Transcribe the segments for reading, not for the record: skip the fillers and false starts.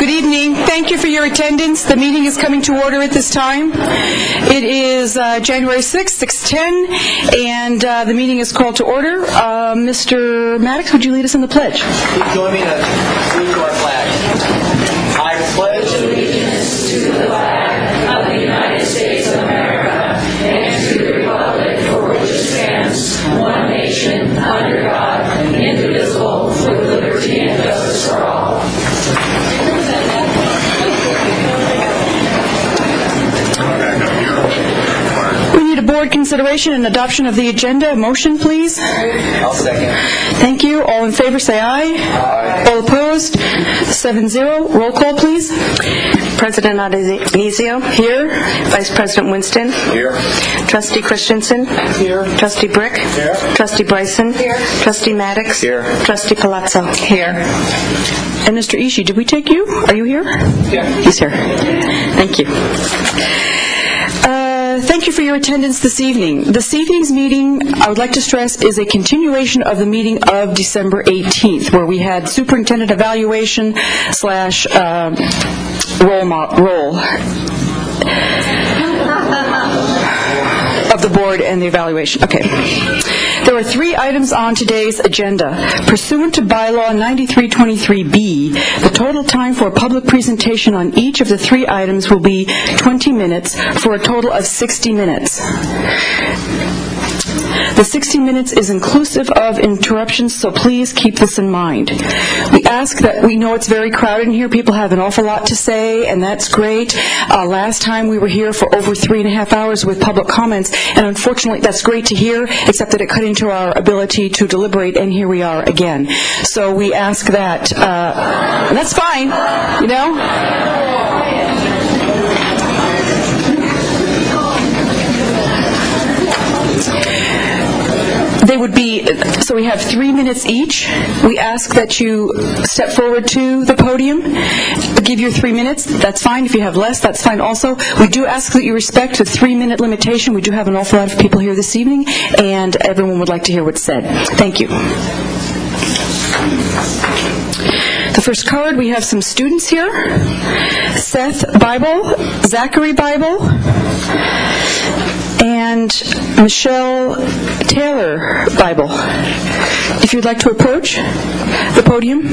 Good evening. Thank you for your attendance. The meeting is coming to order at this time. It is January 6th, 6:10, and the meeting is called to order. Mr. Maddox, would you lead us in the pledge? Join me to salute to our flag. I pledge allegiance to the flag of the United States of America and to the republic for which it stands, one nation, under God, indivisible, with liberty and justice for all. We need a board consideration and adoption of the agenda. A motion, please. I'll second. Thank you. All in favor, say aye. Aye. All opposed? 7-0. Roll call, please. President Adesio. Here. Vice President Winston. Here. Trustee Christensen. Here. Trustee Brick. Here. Trustee Bryson. Here. Trustee Maddox. Here. Trustee Palazzo. Here. And Mr. Ishii, did we take you? Are you here? Yeah. He's here. Thank you. Thank you for your attendance this evening. This evening's meeting, I would like to stress, is a continuation of the meeting of December 18th, where we had superintendent evaluation / roll of the board and the evaluation. Okay. There are 3 items on today's agenda. Pursuant to bylaw 9323B, the total time for a public presentation on each of the 3 items will be 20 minutes for a total of 60 minutes. The 60 minutes is inclusive of interruptions, so please keep this in mind. We ask that, we know it's very crowded in here. People have an awful lot to say, and that's great. Last time we were here for over 3.5 hours with public comments, and unfortunately that's great to hear, except that it cut into our ability to deliberate, and here we are again. So we ask that, and that's fine, you know? They would be, so we have 3 minutes each. We ask that you step forward to the podium, give your 3 minutes. That's fine. If you have less, that's fine also. We do ask that you respect the 3-minute limitation. We do have an awful lot of people here this evening, and everyone would like to hear what's said. Thank you. The first card, we have some students here. Seth Bible, Zachary Bible, and Michelle Taylor Bible. If you'd like to approach the podium.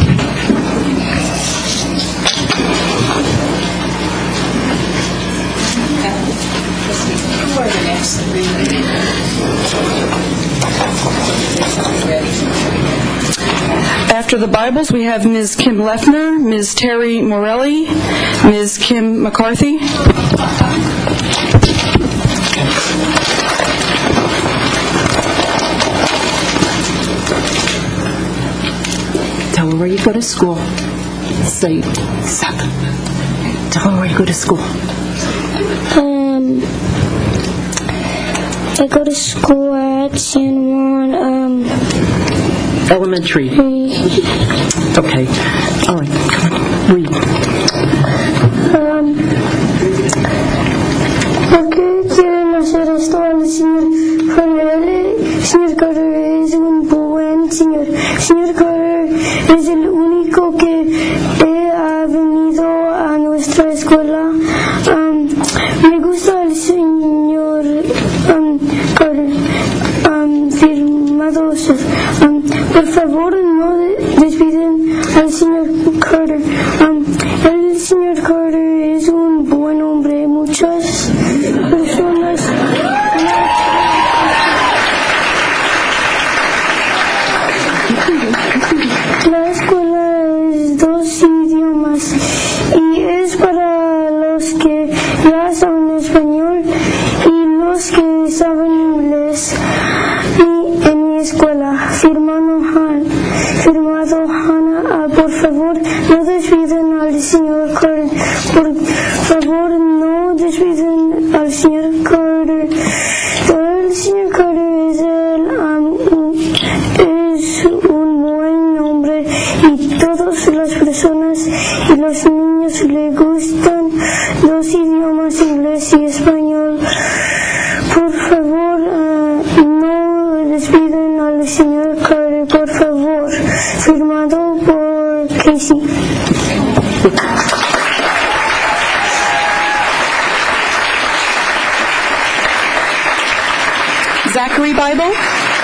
After the Bibles, we have Ms. Kim Leffner, Ms. Terry Morelli, Ms. Kim McCarthy. Tell her where you go to school. Say, Seth. Tell her where you go to school. I go to school at San Juan, Elementary. Okay. All right. Come on. Read. ¿Por qué quieren hacer esto al señor Carter? Señor Carter es un buen señor. Señor Carter es el único que ha venido a nuestra escuela. Me gusta el señor Carter. Firmados. Por favor, no despiden al señor Carter. El señor Carter es un buen hombre. Muchas personas. La escuela es 2 idiomas y es para los que ya saben español y los que saben inglés. En mi escuela, firmado Hannah, por favor, no despiden al señor Carter. Por favor, no despiden al señor Carter. El señor Carter es un buen hombre y todas las personas y los niños le gustan los idiomas inglés y español. Por favor, no despiden al señor Carter, por favor. Firmado por Casey. Zachary Bible.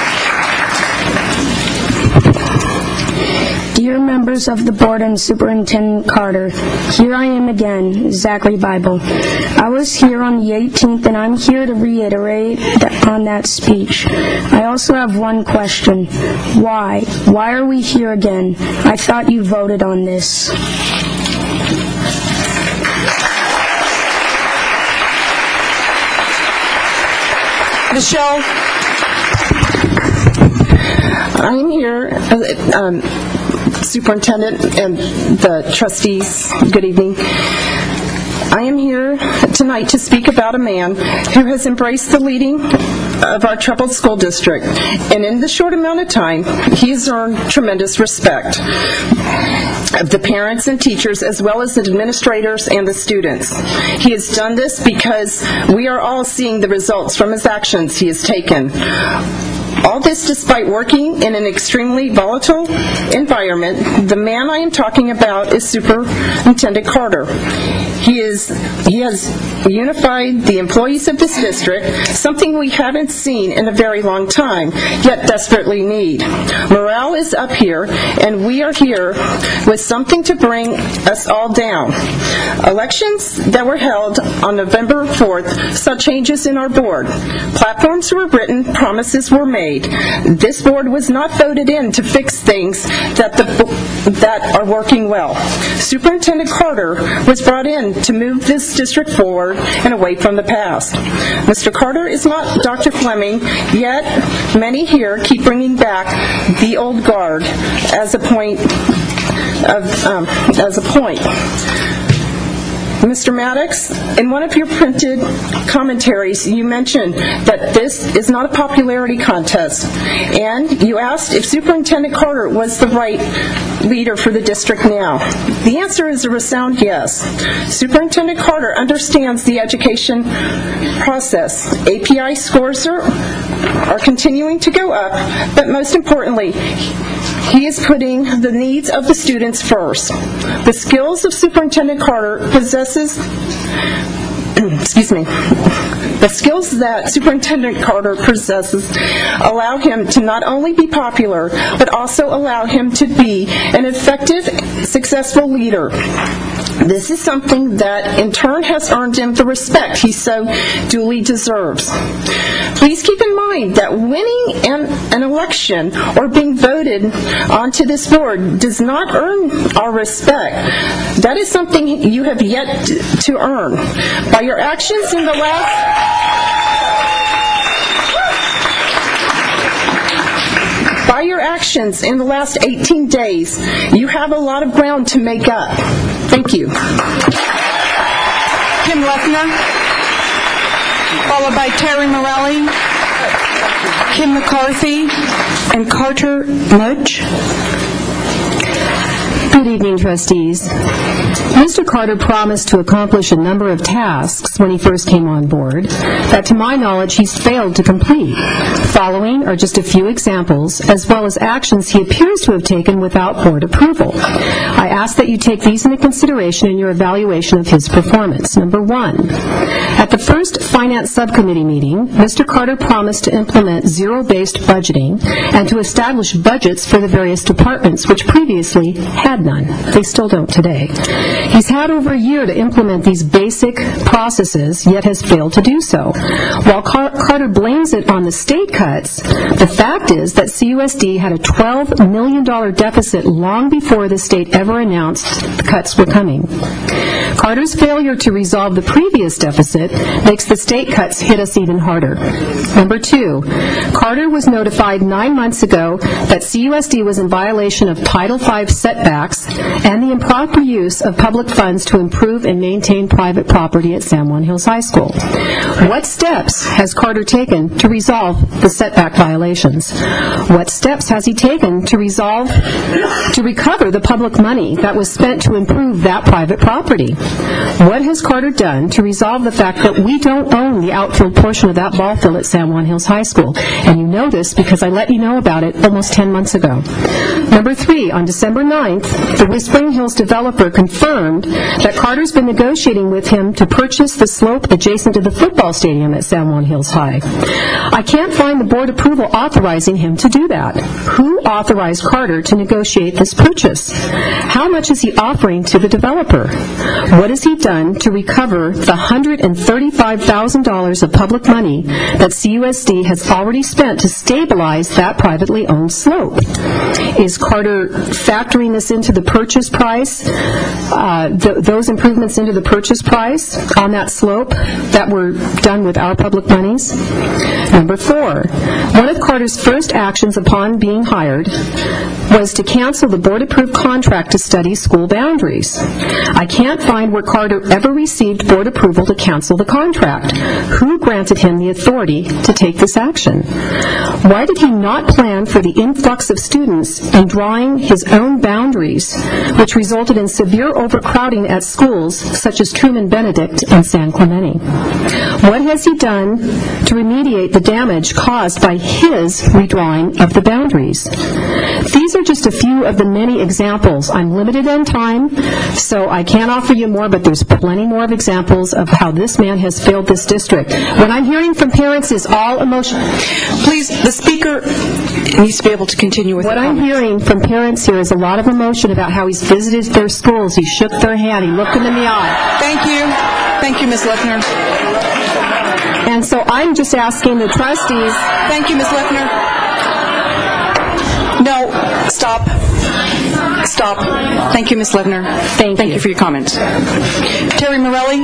Dear members of the board and Superintendent Carter, here I am again, Zachary Bible. I was here on the 18th, and I'm here to reiterate on that speech. I also have one question. Why? Why are we here again? I thought you voted on this. Michelle. I'm here, Superintendent and the trustees, good evening. I am here tonight to speak about a man who has embraced the leading of our troubled school district, and in the short amount of time, he has earned tremendous respect of the parents and teachers, as well as the administrators and the students. He has done this because we are all seeing the results from his actions he has taken. All this despite working in an extremely volatile environment. The man I am talking about is Superintendent Carter. He has unified the employees of this district, something we haven't seen in a very long time, yet desperately need. Morale is up here, and we are here with something to bring us all down. Elections that were held on November 4th saw changes in our board. Platforms were written, promises were made. This board was not voted in to fix things that are working well. Superintendent Carter was brought in to move this district forward and away from the past. Mr. Carter is not Dr. Fleming, yet many here keep bringing back the old guard as a point. Mr. Maddox, in one of your printed commentaries, you mentioned that this is not a popularity contest, and you asked if Superintendent Carter was the right leader for the district now. The answer is a resound yes. Superintendent Carter understands the education process. API scores are continuing to go up, but most importantly, he is putting the needs of the students first. The skills of Superintendent Carter The skills that Superintendent Carter possesses allow him to not only be popular, but also allow him to be an effective, successful leader. This is something that, in turn, has earned him the respect he so duly deserves. Please keep in mind that winning an election or being voted onto this board does not earn our respect. That is something you have yet to earn. By your actions in the last 18 days, you have a lot of ground to make up. Thank you. Kim Leffner, followed by Terry Morelli, Kim McCarthy, and Carter Mudge. Good evening, trustees. Mr. Carter promised to accomplish a number of tasks when he first came on board that, to my knowledge, he's failed to complete. Following are just a few examples, as well as actions he appears to have taken without board approval. I ask that you take these into consideration in your evaluation of his performance. Number one, at the first Finance Subcommittee meeting, Mr. Carter promised to implement zero-based budgeting and to establish budgets for the various departments, which previously had none. They still don't today. He's had over a year to implement these basic processes, yet has failed to do so. While Carter blames it on the state cuts, the fact is that CUSD had a $12 million deficit long before the state ever announced the cuts were coming. Carter's failure to resolve the previous deficit makes the state cuts hit us even harder. Number two, Carter was notified 9 months ago that CUSD was in violation of Title V setbacks and the improper use of public funds to improve and maintain private property at San Juan Hills High School. What steps has Carter taken to resolve the setback violations? What steps has he taken to recover the public money that was spent to improve that private property? What has Carter done to resolve the fact that we don't own the outfield portion of that ball field at San Juan Hills High School? And you know this because I let you know about it almost 10 months ago. Number 3, on December 9th, the Whispering Hills developer confirmed that Carter's been negotiating with him to purchase the slope adjacent to the football stadium at San Juan Hills High. I can't find the board approval authorizing him to do that. Who authorized Carter to negotiate this purchase? How much is he offering to the developer? What has he done to recover the $135,000 of public money that CUSD has already spent to stabilize that privately owned slope? Is Carter factoring this into the purchase price, those improvements into the purchase price on that slope that were done with our public monies? Number 4, one of Carter's first actions upon being hired was to cancel the board-approved contract to study school boundaries. I can't find where Carter ever received board approval to cancel the contract. Who granted him the authority to take this action? Why did he not plan for the influx of students and drawing his own boundaries, which resulted in severe overcrowding at schools such as Truman Benedict and San Clemente? What has he done to remediate the damage caused by his redrawing of the boundaries? These are just a few of the many examples. I'm limited on time, so I can't offer you more, but there's plenty more of examples of how this man has failed this district. What I'm hearing from parents is all emotion. Please, the speaker needs to be able to continue with What I'm hearing from parents here is a lot of emotion about how he's visited their schools. He shook their hand. He looked them in the eye. Thank you. Thank you, Ms. Leffner. And so I'm just asking the trustees. Thank you, Ms. Leffner. No, stop. Stop. Thank you, Ms. Levner. Thank you for your comments. Terry Morelli.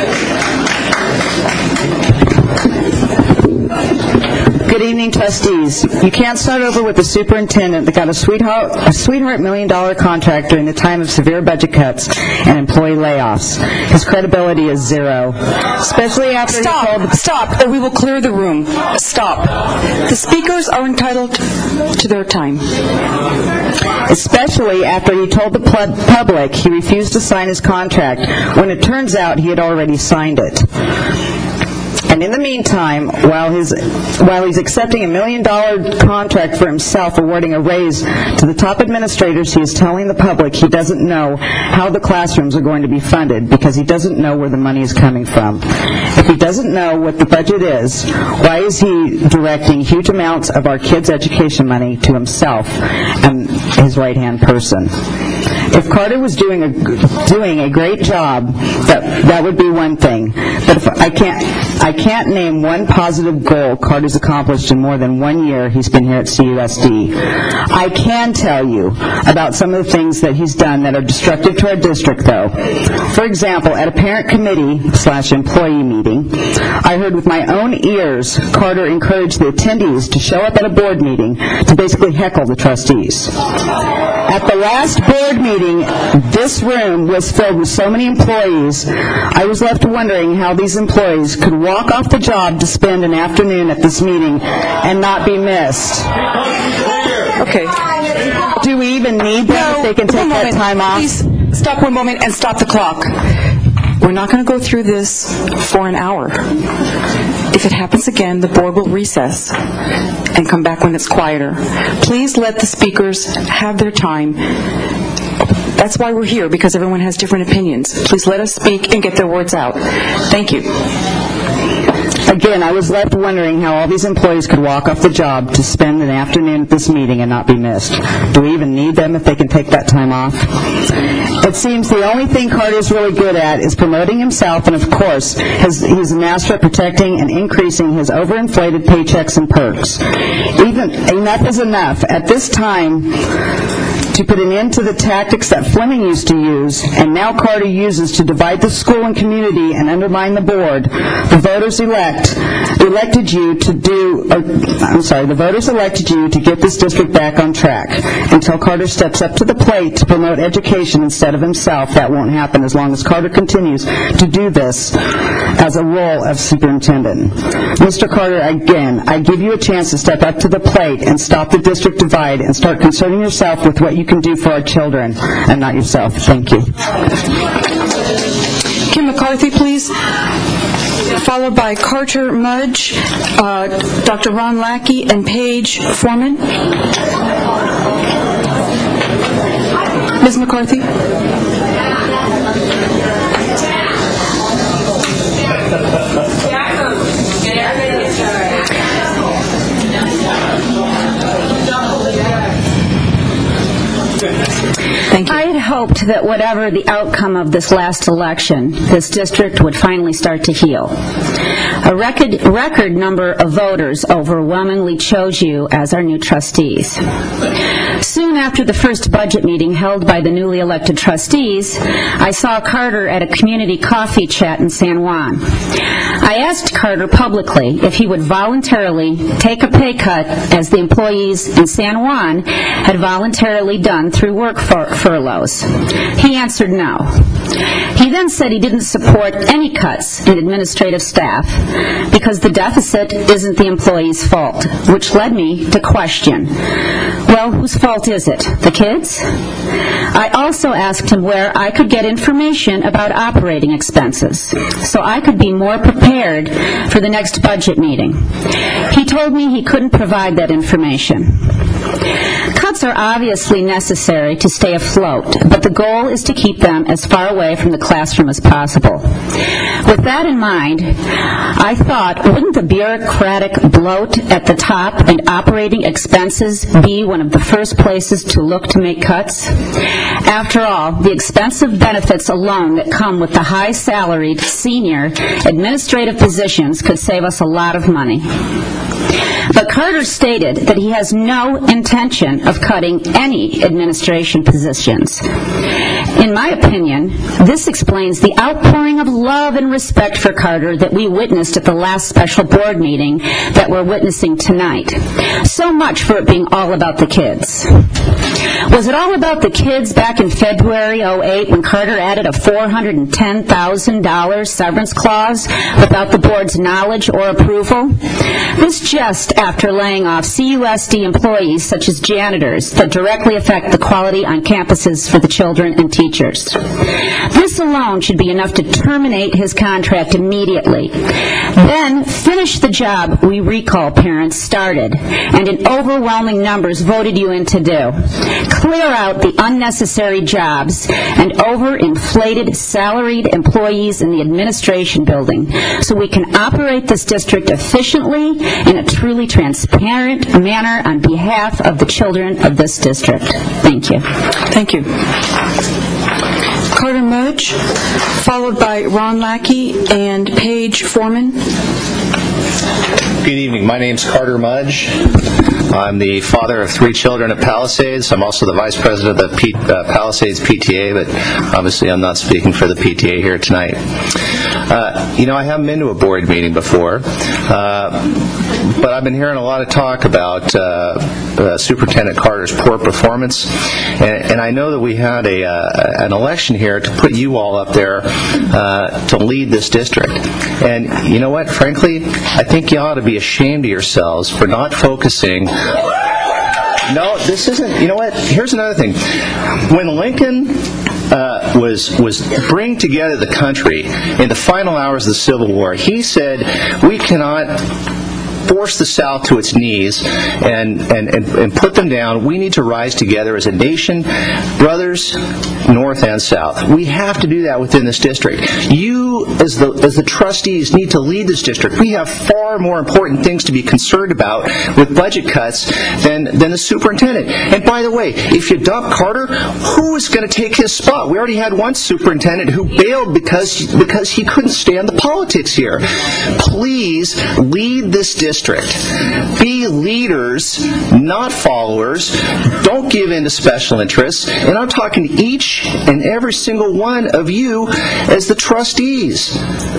Good evening, trustees. You can't start over with the superintendent that got a sweetheart $1 million contract during the time of severe budget cuts and employee layoffs. His credibility is zero, especially after Stop, or we will clear the room. Stop. The speakers are entitled to their time. Especially after he told the public he refused to sign his contract when it turns out he had already signed it. And in the meantime, while he's accepting $1 million contract for himself, awarding a raise to the top administrators, he is telling the public he doesn't know how the classrooms are going to be funded because he doesn't know where the money is coming from. If he doesn't know what the budget is, why is he directing huge amounts of our kids' education money to himself and his right-hand person? If Carter was doing a great job, that would be one thing. But if I can't name one positive goal Carter's accomplished in more than 1 year he's been here at CUSD. I can tell you about some of the things that he's done that are destructive to our district, though. For example, at a parent committee/employee meeting, I heard with my own ears Carter encourage the attendees to show up at a board meeting to basically heckle the trustees. At the last board meeting, this room was filled with so many employees, I was left wondering how these employees could walk off the job to spend an afternoon at this meeting and not be missed. Okay. Do we even need them if they can take that time off? Please stop 1 moment and stop the clock. We're not going to go through this for an hour. If it happens again, the board will recess and come back when it's quieter. Please let the speakers have their time. That's why we're here, because everyone has different opinions. Please let us speak and get their words out. Thank you. Again, I was left wondering how all these employees could walk off the job to spend an afternoon at this meeting and not be missed. Do we even need them if they can take that time off? It seems the only thing Carter's really good at is promoting himself, and of course, he's a master at protecting and increasing his overinflated paychecks and perks. Enough is enough. At this time, to put an end to the tactics that Fleming used to use, and now Carter uses to divide the school and community and undermine the board, the voters elected you to get this district back on track. Until Carter steps up to the plate to promote education instead of himself, that won't happen as long as Carter continues to do this as a role of superintendent. Mr. Carter, again, I give you a chance to step up to the plate and stop the district divide and start concerning yourself with what you can do for our children and not yourself. Thank you. Kim McCarthy, please. Followed by Carter Mudge, Dr. Ron Lackey, and Paige Foreman. Ms. McCarthy. Thank you. I had hoped that whatever the outcome of this last election, this district would finally start to heal. A record number of voters overwhelmingly chose you as our new trustees. Soon after the first budget meeting held by the newly elected trustees, I saw Carter at a community coffee chat in San Juan. I asked Carter publicly if he would voluntarily take a pay cut as the employees in San Juan had voluntarily done through work furloughs. He answered no. He then said he didn't support any cuts in administrative staff because the deficit isn't the employee's fault, which led me to question, well, whose fault is it? The kids? I also asked him where I could get information about operating expenses so I could be more prepared for the next budget meeting. He told me he couldn't provide that information. Cuts are obviously necessary to stay afloat, but the goal is to keep them as far away from the classroom as possible. With that in mind, I thought, wouldn't the bureaucratic bloat at the top and operating expenses be one of the first places to look to make cuts? After all, the expensive benefits alone that come with the high-salaried senior administrative positions could save us a lot of money. But Carter stated that he has no intention of cutting any administration positions. In my opinion, this explains the outpouring of love and respect for Carter that we witnessed at the last special board meeting that we're witnessing tonight. So much for it being all about the kids. Was it all about the kids back in February 2008 when Carter added a $410,000 severance clause without the board's knowledge or approval? This just after laying off CUSD employees such as janitors that directly affect the quality on campuses for the children and teachers. This alone should be enough to terminate his contract immediately. Then finish the job we recall parents started and in overwhelming numbers voted you in to do. Clear out the unnecessary jobs and overinflated salaried employees in the administration building so we can operate this district efficiently in a truly transparent manner on behalf of the children of this district. Thank you. Thank you. Carter Mudge, followed by Ron Lackey and Paige Foreman. Good evening. My name's Carter Mudge. I'm the father of 3 children at Palisades. I'm also the vice president of the Palisades PTA, but obviously I'm not speaking for the PTA here tonight. I haven't been to a board meeting before, but I've been hearing a lot of talk about Superintendent Carter's poor performance, and I know that we had an election here to put you all up there to lead this district. And you know what? Frankly, I think you ought to be ashamed of yourselves for not focusing. No, this isn't. You know what? Here's another thing. When Lincoln was bringing together the country in the final hours of the Civil War, he said, we cannot force the South to its knees and put them down. We need to rise together as a nation, brothers, North and South. We have to do that within this district. You, as the trustees, need to lead this district. We have far more important things to be concerned about with budget cuts than the superintendent. And by the way, if you dump Carter, who is going to take his spot? We already had one superintendent who bailed because he couldn't stand the politics here. Please lead this district. Be leaders, not followers. Don't give in to special interests. And I'm talking to each and every single one of you as the trustees.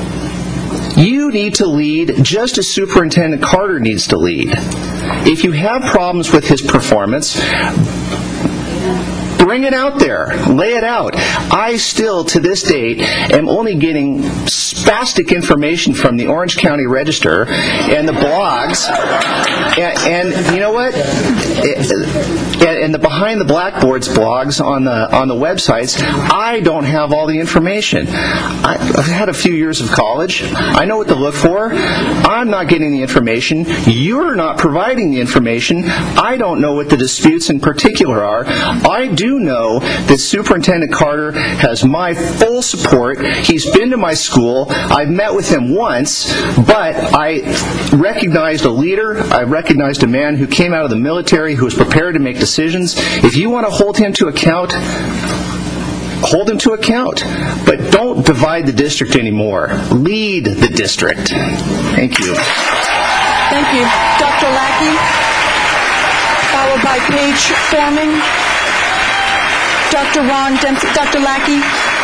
You need to lead just as Superintendent Carter needs to lead. If you have problems with his performance, Bring it out there. Lay it out. I still, to this date, am only getting spastic information from the Orange County Register and the blogs. And you know what? And the Behind the Blackboards blogs on the websites, I don't have all the information. I've had a few years of college. I know what to look for. I'm not getting the information. You're not providing the information. I don't know what the disputes in particular are. I do know that Superintendent Carter has my full support. He's been to my school. I've met with him once, but I recognized a leader. I recognized a man who came out of the military, who was prepared to make decisions. If you want to hold him to account, hold him to account. But don't divide the district anymore. Lead the district. Thank you. Thank you. Dr. Lackey, followed by Paige Foreman. Dr. Ron Dempsey. Dr. Lackey.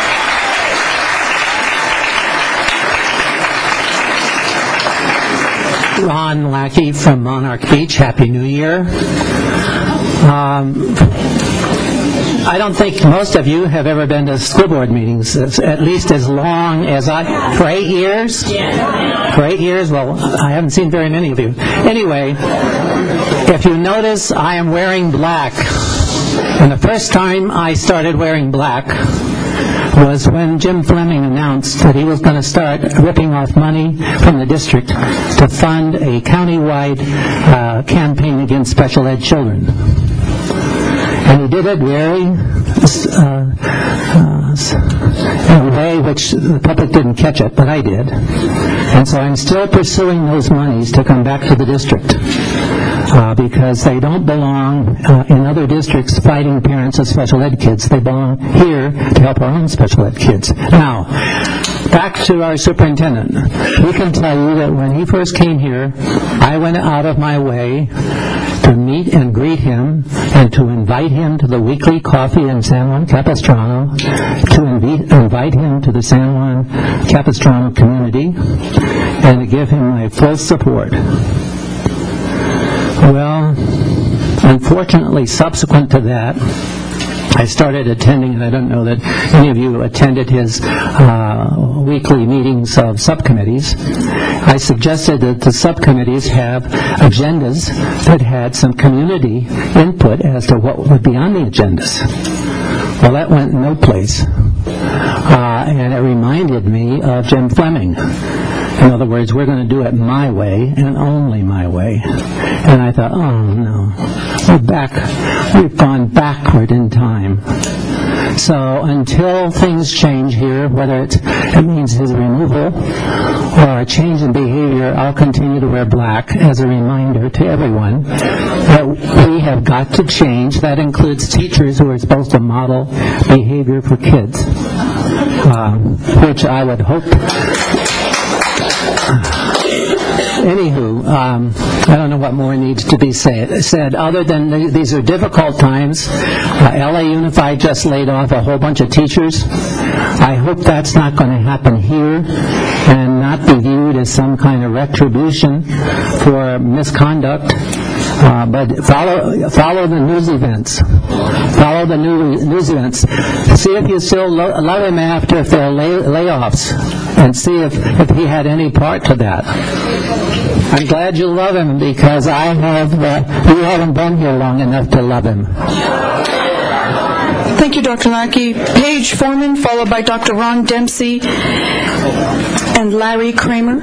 Ron Lackey from Monarch Beach. Happy New Year. I don't think most of you have ever been to school board meetings, at least as long as I... For 8 years? For 8 years? Well, I haven't seen very many of you. Anyway, if you notice, I am wearing black. And the first time I started wearing black was when Jim Fleming announced that he was going to start ripping off money from the district to fund a countywide campaign against special ed children. And he did it very in a way which the public didn't catch it, but I did. And so I'm still pursuing those monies to come back to the district. Because they don't belong in other districts fighting parents of special ed kids. They belong here to help our own special ed kids. Now, back to our superintendent. He can tell you that when he first came here, I went out of my way to meet and greet him and to invite him to the weekly coffee in San Juan Capistrano, to invite him to the San Juan Capistrano community, and to give him my full support. Well, unfortunately, subsequent to that, I started attending, and I don't know that any of you attended his weekly meetings of subcommittees. I suggested that the subcommittees have agendas that had some community input as to what would be on the agendas. Well, that went no place. And it reminded me of Jim Fleming. In other words, we're going to do it my way and only my way. And I thought, oh no, we've gone backward in time. So until things change here, whether it means his removal or a change in behavior, I'll continue to wear black as a reminder to everyone that we have got to change. That includes teachers who are supposed to model behavior for kids, which I would hope... Anywho, I don't know what more needs to be said other than these are difficult times. LA Unified just laid off a whole bunch of teachers. I hope that's not going to happen here and not be viewed as some kind of retribution for misconduct. But follow the news events. Follow the news events. See if you still love him after if there are layoffs, and see if he had any part to that. I'm glad you love him because I have. You haven't been here long enough to love him. Thank you, Dr. Lackey. Paige Foreman, followed by Dr. Ron Dempsey and Larry Kramer.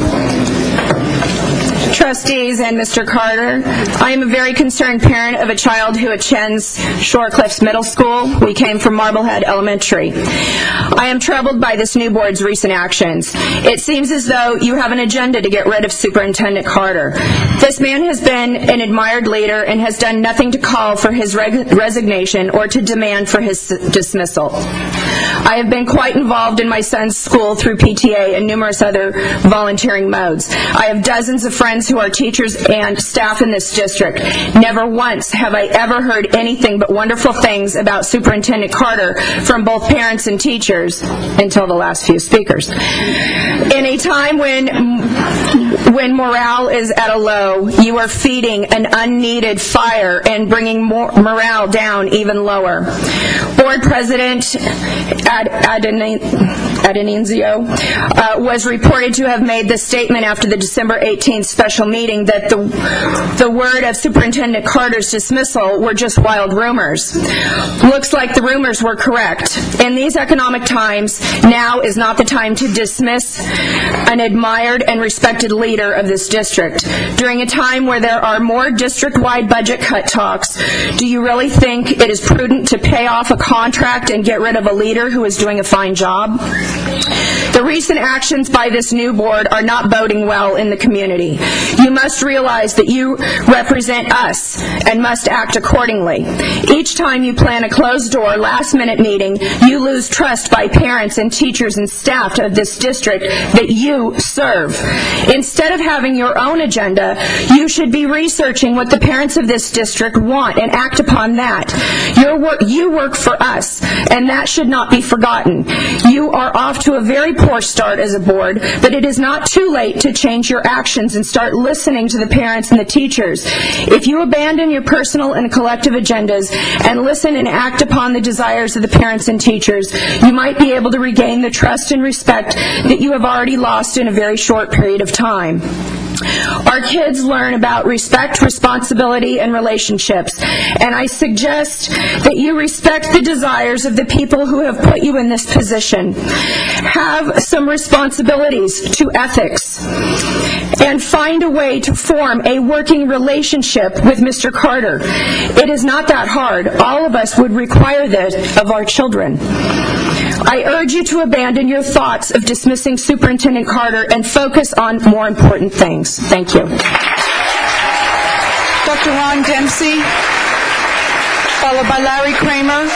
Trustees and Mr. Carter, I am a very concerned parent of a child who attends Shorecliffs Middle School. We came from Marblehead Elementary. I am troubled by this new board's recent actions. It seems as though you have an agenda to get rid of Superintendent Carter. This man has been an admired leader and has done nothing to call for his resignation or to demand for his dismissal. I have been quite involved in my son's school through PTA and numerous other volunteering modes. I have dozens of friends friends who are teachers and staff in this district. Never once have I ever heard anything but wonderful things about Superintendent Carter from both parents and teachers until the last few speakers. In a time when morale is at a low, you are feeding an unneeded fire and bringing morale down even lower. Board President Adenizio was reported to have made this statement after the December 18th special meeting that the word of Superintendent Carter's dismissal were just wild rumors. Looks like the rumors were correct. In these economic times, now is not the time to dismiss an admired and respected leader of this district. During a time where there are more district-wide budget cut talks, do you really think it is prudent to pay off a contract and get rid of a leader who is doing a fine job? The recent actions by this new board are not boding well in the community. You must realize that you represent us and must act accordingly. Each time you plan a closed-door, last-minute meeting, you lose trust by parents and teachers and staff of this district that you serve. Instead of having your own agenda, you should be researching what the parents of this district want and act upon that. You work for us, and that should not be forgotten. You are off to a very poor start as a board, but it is not too late to change your actions and start listening to the parents and the teachers. If you abandon your personal and collective agendas and listen and act upon the desires of the parents and teachers, you might be able to regain the trust and respect that you have already lost in a very short period of time. Our kids learn about respect, responsibility, and relationships, and I suggest that you respect the desires of the people who have put you in this position. Have some responsibilities to ethics, and find a way to form a working relationship with Mr. Carter. It is not that hard. All of us would require this of our children. I urge you to abandon your thoughts of dismissing Superintendent Carter and focus on more important things. Thank you. Dr. Ron Dempsey, followed by Larry Kramer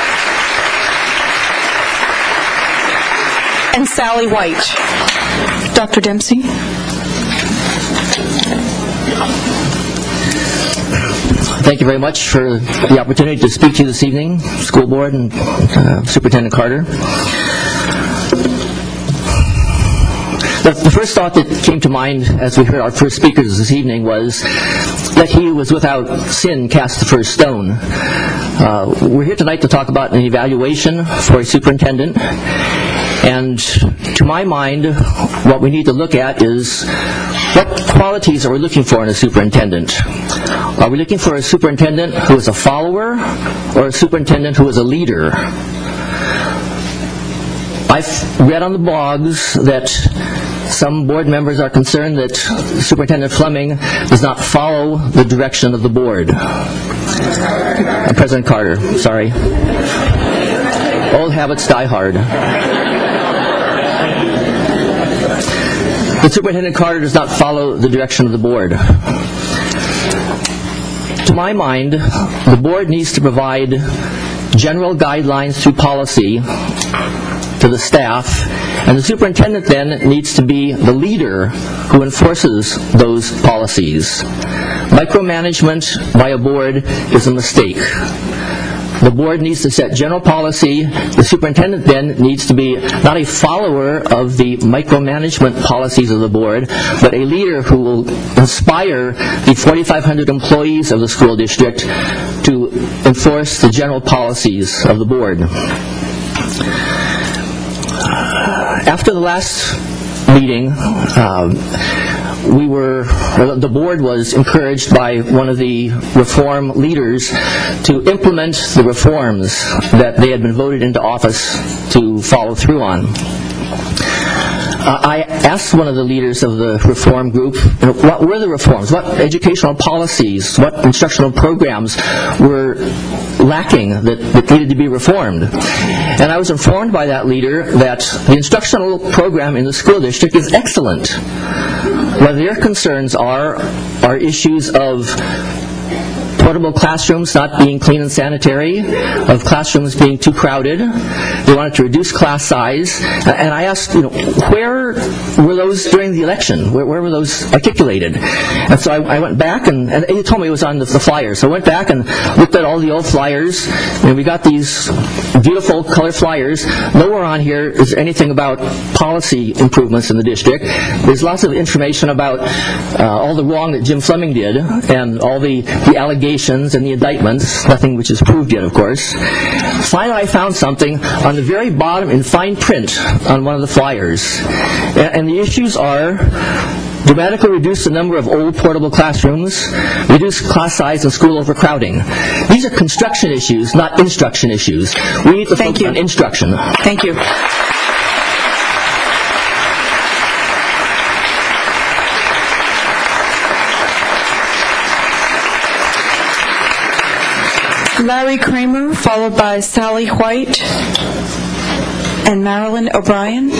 and Sally White. Dr. Dempsey. Thank you very much for the opportunity to speak to you this evening, School Board and Superintendent Carter. The first thought that came to mind as we heard our first speakers this evening was that he who was without sin cast the first stone. We're here tonight to talk about an evaluation for a superintendent, and to my mind, what we need to look at is what qualities are we looking for in a superintendent? Are we looking for a superintendent who is a follower or a superintendent who is a leader? I've read on the blogs that some board members are concerned that Superintendent Fleming does not follow the direction of the board. President Carter, sorry. Old habits die hard. That Superintendent Carter does not follow the direction of the board. To my mind, the board needs to provide general guidelines through policy to the staff, and the superintendent then needs to be the leader who enforces those policies. Micromanagement by a board is a mistake. The board needs to set general policy. The superintendent then needs to be not a follower of the micromanagement policies of the board, but a leader who will inspire the 4,500 employees of the school district to enforce the general policies of the board. After the last meeting, the board was encouraged by one of the reform leaders to implement the reforms that they had been voted into office to follow through on. I asked one of the leaders of the reform group, what were the reforms? What educational policies, what instructional programs were lacking that needed to be reformed? And I was informed by that leader that the instructional program in the school district is excellent. What their concerns are issues of portable classrooms not being clean and sanitary, of classrooms being too crowded. They wanted to reduce class size. And I asked, where were those during the election? Where were those articulated? And so I went back, and he told me it was on the flyers. So I went back and looked at all the old flyers, and we got these beautiful color flyers. Nowhere on here is there anything about policy improvements in the district. There's lots of information about all the wrong that Jim Fleming did, and all the allegations and the indictments, nothing which is proved yet, of course. Finally, I found something on the very bottom in fine print on one of the flyers. And the issues are: dramatically reduce the number of old portable classrooms, reduce class size and school overcrowding. These are construction issues, not instruction issues. We need to focus on instruction. Thank you. Larry Kramer, followed by Sally White and Marilyn O'Brien.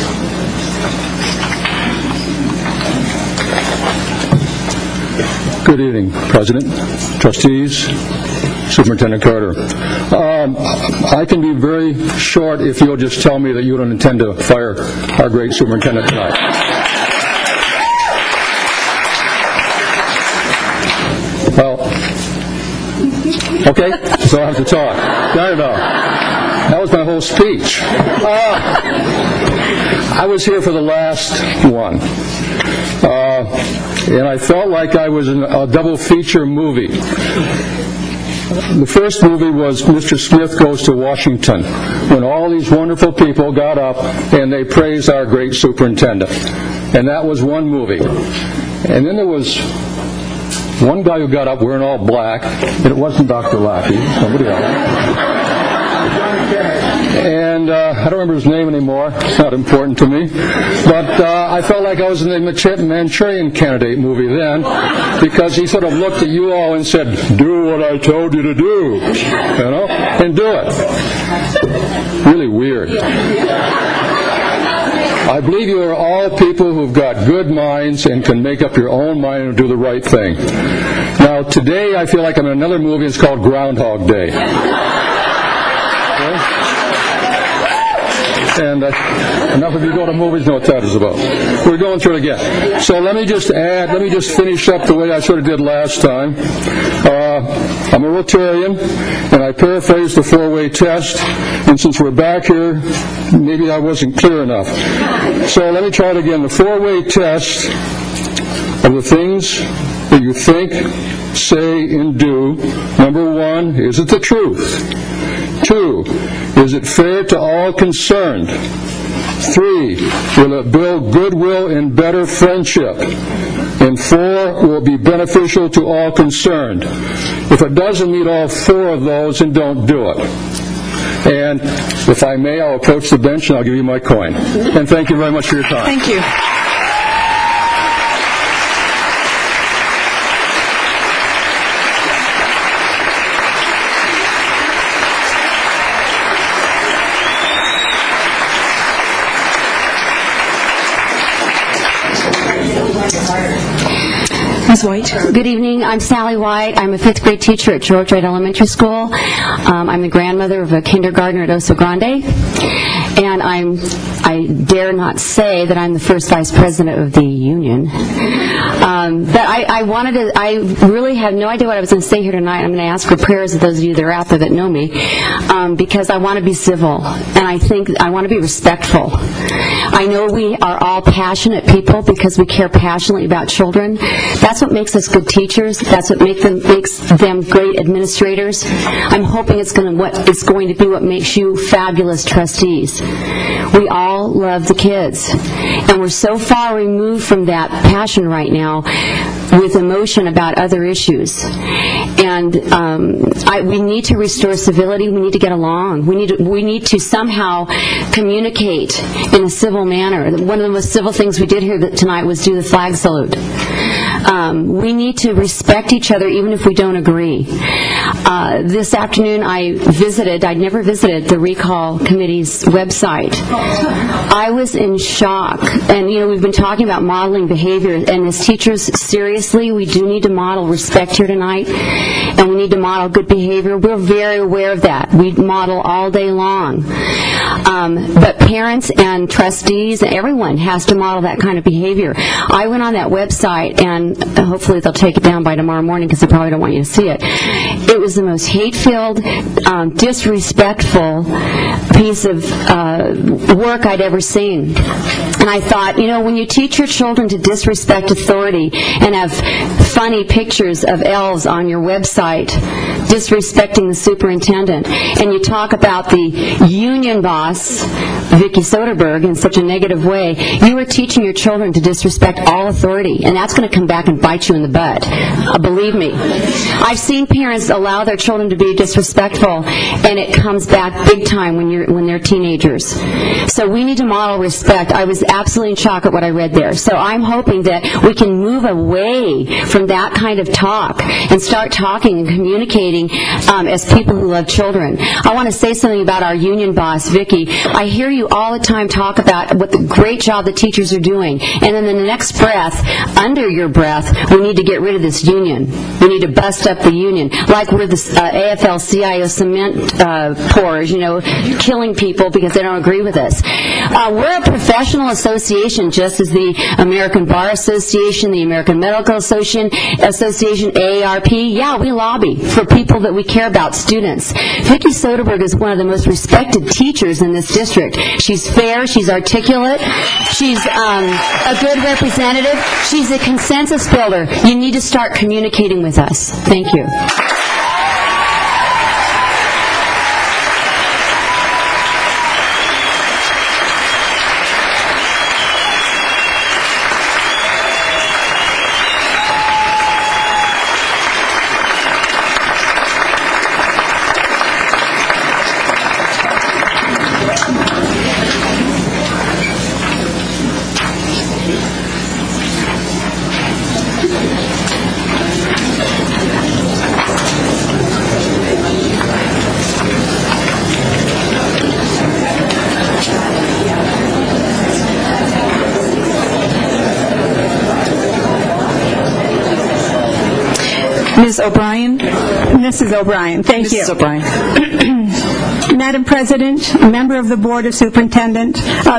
Good evening, President, trustees, Superintendent Carter. I can be very short if you'll just tell me that you don't intend to fire our great superintendent tonight. Well, okay, so I have to talk. There you go. That was my whole speech. I was here for the last one. And I felt like I was in a double feature movie. The first movie was Mr. Smith Goes to Washington, when all these wonderful people got up and they praised our great superintendent. And that was one movie. And then there was one guy who got up wearing all black, and it wasn't Dr. Lackey, somebody else. And I don't remember his name anymore. It's not important to me. But I felt like I was in the Manchurian Candidate movie then, because he sort of looked at you all and said, "Do what I told you to do," and do it. Really weird. I believe you are all people who've got good minds and can make up your own mind and do the right thing. Now, today I feel like I'm in another movie. It's called Groundhog Day. Okay? And enough of you go to movies know what that is about. We're going through it again. So let me just finish up the way I sort of did last time. I'm a Rotarian, and I paraphrased the four-way test, and since we're back here, maybe I wasn't clear enough. So let me try it again. The four-way test of the things that you think, say, and do. Number one, is it the truth? 2, is it fair to all concerned? 3, will it build goodwill and better friendship? And 4, will it be beneficial to all concerned? If it doesn't meet all 4 of those, then don't do it. And if I may, I'll approach the bench and I'll give you my coin. And thank you very much for your time. Thank you. Ms. White. Good evening. I'm Sally White. I'm a 5th grade teacher at George Wright Elementary School. I'm the grandmother of a kindergartner at Oso Grande. And I dare not say that I'm the first vice president of the union. But I really have no idea what I was going to say here tonight. I'm going to ask for prayers of those of you that are out there that know me, because I want to be civil, and I think I want to be respectful. I know we are all passionate people because we care passionately about children. That's what makes us good teachers. That's what makes them great administrators. I'm hoping it's going to be what makes you fabulous trustees. We all love the kids, and we're so far removed from that passion right now with emotion about other issues. And we need to restore civility. We need to get along. We need to somehow communicate in a civil manner. One of the most civil things we did here tonight was do the flag salute. We need to respect each other even if we don't agree. This afternoon I'd never visited the Recall Committee's website. I was in shock. And, we've been talking about modeling behavior, and as teachers, seriously, we do need to model respect here tonight, and we need to model good behavior. We're very aware of that. We model all day long. But parents and trustees, everyone has to model that kind of behavior. I went on that website, and hopefully they'll take it down by tomorrow morning because they probably don't want you to see it. It was the most hate-filled, disrespectful piece of work I'd ever seen. And I thought, when you teach your children to disrespect authority and have funny pictures of elves on your website disrespecting the superintendent, and you talk about the union boss, Vicky Soderberg, in such a negative way, you are teaching your children to disrespect all authority, and that's going to come back and bite you in the butt. Believe me. I've seen parents allow their children to be disrespectful, and it comes back big time when they're teenagers. So we need to model respect. I was absolutely in shock at what I read there. So I'm hoping that we can move away from that kind of talk and start talking and communicating as people who love children. I want to say something about our union boss, Vicky. I hear you all the time talk about what the great job the teachers are doing, and then in the next breath, under your breath, we need to get rid of this union. We need to bust up the union, like we're the AFL-CIO cement pourers, killing people because they don't agree with us. We're a professional association, just as the American Bar Association, the American Medical Association, AARP. Yeah, we lobby for people that we care about, students. Vicky Soderberg is one of the most respected teachers in this district. She's fair, she's articulate, she's a good representative, she's a consensus builder. You need to start communicating with us. Thank you. Ms. O'Brien? Mrs. O'Brien, thank you. Mrs. O'Brien. Madam President, member of the Board and Superintendent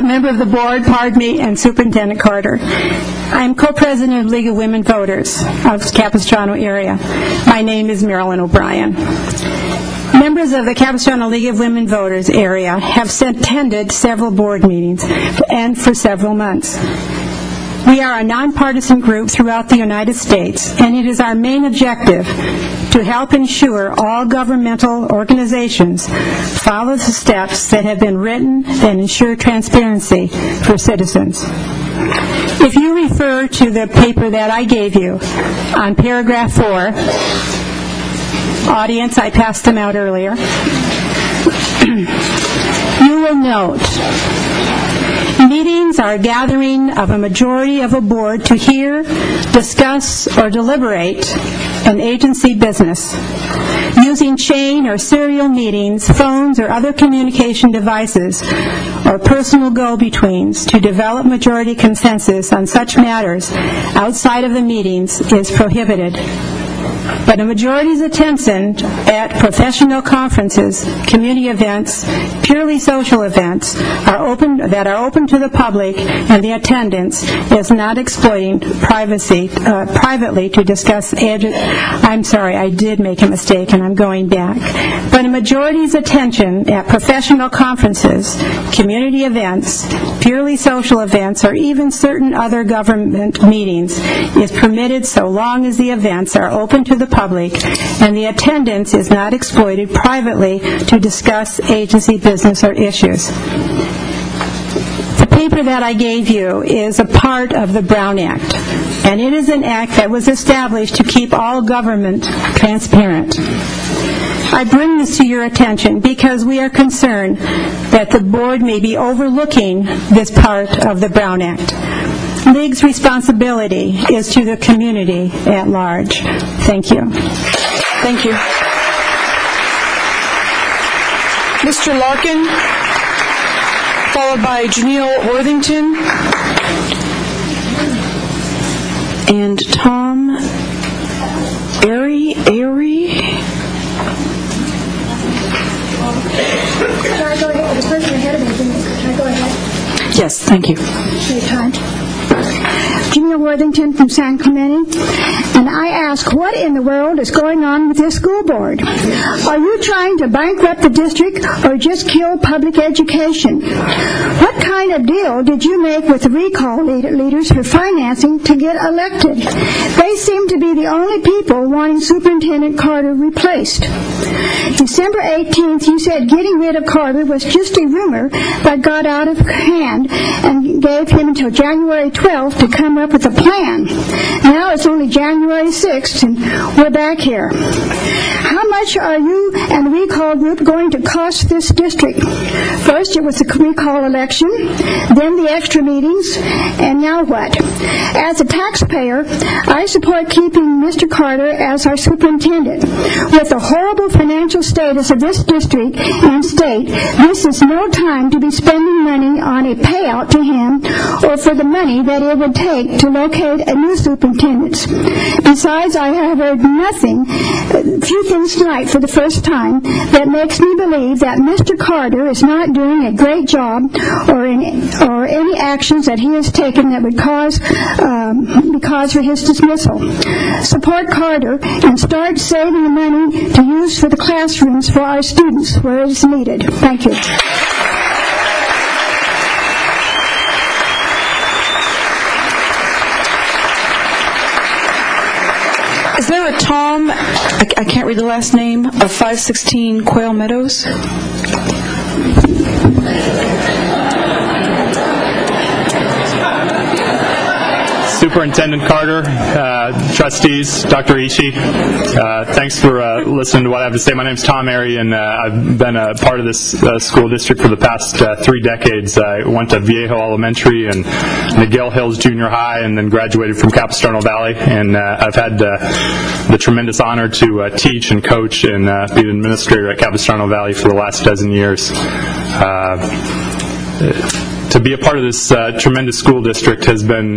Carter. I am co-president of League of Women Voters of Capistrano area. My name is Marilyn O'Brien. Members of the Capistrano League of Women Voters area have attended several board meetings and for several months. We are a nonpartisan group throughout the United States, and it is our main objective to help ensure all governmental organizations follow the steps that have been written and ensure transparency for citizens. If you refer to the paper that I gave you on paragraph 4, audience, I passed them out earlier, you will note meetings are a gathering of a majority of a board to hear, discuss, or deliberate an agency business. Using chain or serial meetings, phones, or other communication devices, or personal go-betweens to develop majority consensus on such matters outside of the meetings is prohibited. But a majority's attendance at professional conferences, community events, purely social events that are open to the public, and the attendance is not exploiting privately to discuss. I'm sorry, I did make a mistake, and I'm going back. But a majority's attention at professional conferences, community events, purely social events, or even certain other government meetings is permitted so long as the events are open to the public and the attendance is not exploited privately to discuss agency business or issues. The paper that I gave you is a part of the Brown Act, and it is an act that was established to keep all government transparent. I bring this to your attention because we are concerned that the board may be overlooking this part of the Brown Act. League's responsibility is to the community at large. Thank you. Thank you. Mr. Larkin, followed by Janelle Worthington, and Tom Airy. Can I go ahead? The person ahead of me, can I go ahead? Yes, thank you. Save time. Janelle Worthington from San Clemente, and I ask, what in the world is going on with this school board? Are you trying to bankrupt the district or just kill public education? What kind of deal did you make with the recall leaders for financing to get elected? They seem to be the only people wanting Superintendent Carter replaced. December 18th, you said getting rid of Carter was just a rumor that got out of hand and gave him until January 12th to come up with a plan. Now it's only January 6th and we're back here. How much are you and the recall group going to cost this district? First it was the recall election, then the extra meetings, and now what? As a taxpayer, I support keeping Mr. Carter as our superintendent. With the horrible financial status of this district and state, this is no time to be spending money on a payout to him or for the money that it would take to locate a new superintendent. Besides, I have heard few things tonight for the first time that makes me believe that Mr. Carter is not doing a great job or any actions that he has taken that would be cause for his dismissal. Support Carter and start saving the money to use for the classrooms for our students where it is needed. Thank you. Is there a Tom, I can't read the last name, of 516 Quail Meadows? Superintendent Carter, trustees, Dr. Ishii, thanks for listening to what I have to say. My name is Tom Airy, and I've been a part of this school district for the past 3 decades. I went to Viejo Elementary and Miguel Hills Junior High, and then graduated from Capistrano Valley. And I've had the tremendous honor to teach and coach and be an administrator at Capistrano Valley for the last dozen years. To be a part of this tremendous school district has been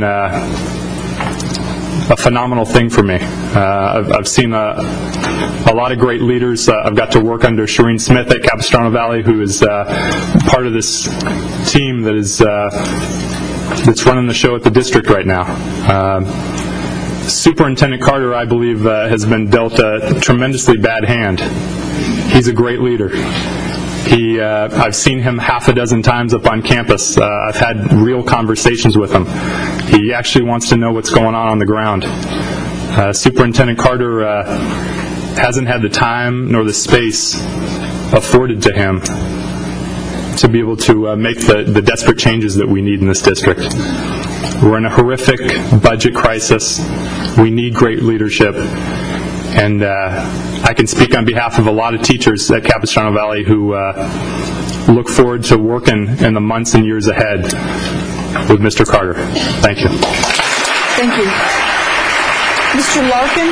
a phenomenal thing for me. I've seen a lot of great leaders. I've got to work under Shireen Smith at Capistrano Valley, who is part of this team that is that's running the show at the district right now. Superintendent Carter, I believe, has been dealt a tremendously bad hand. He's a great leader. I've seen him half a dozen times up on campus. I've had real conversations with him. He actually wants to know what's going on the ground. Superintendent Carter hasn't had the time nor the space afforded to him to be able to make the desperate changes that we need in this district. We're in a horrific budget crisis. We need great leadership. And I can speak on behalf of a lot of teachers at Capistrano Valley who look forward to working in the months and years ahead with Mr. Carter. Thank you. Thank you. Mr. Larkin?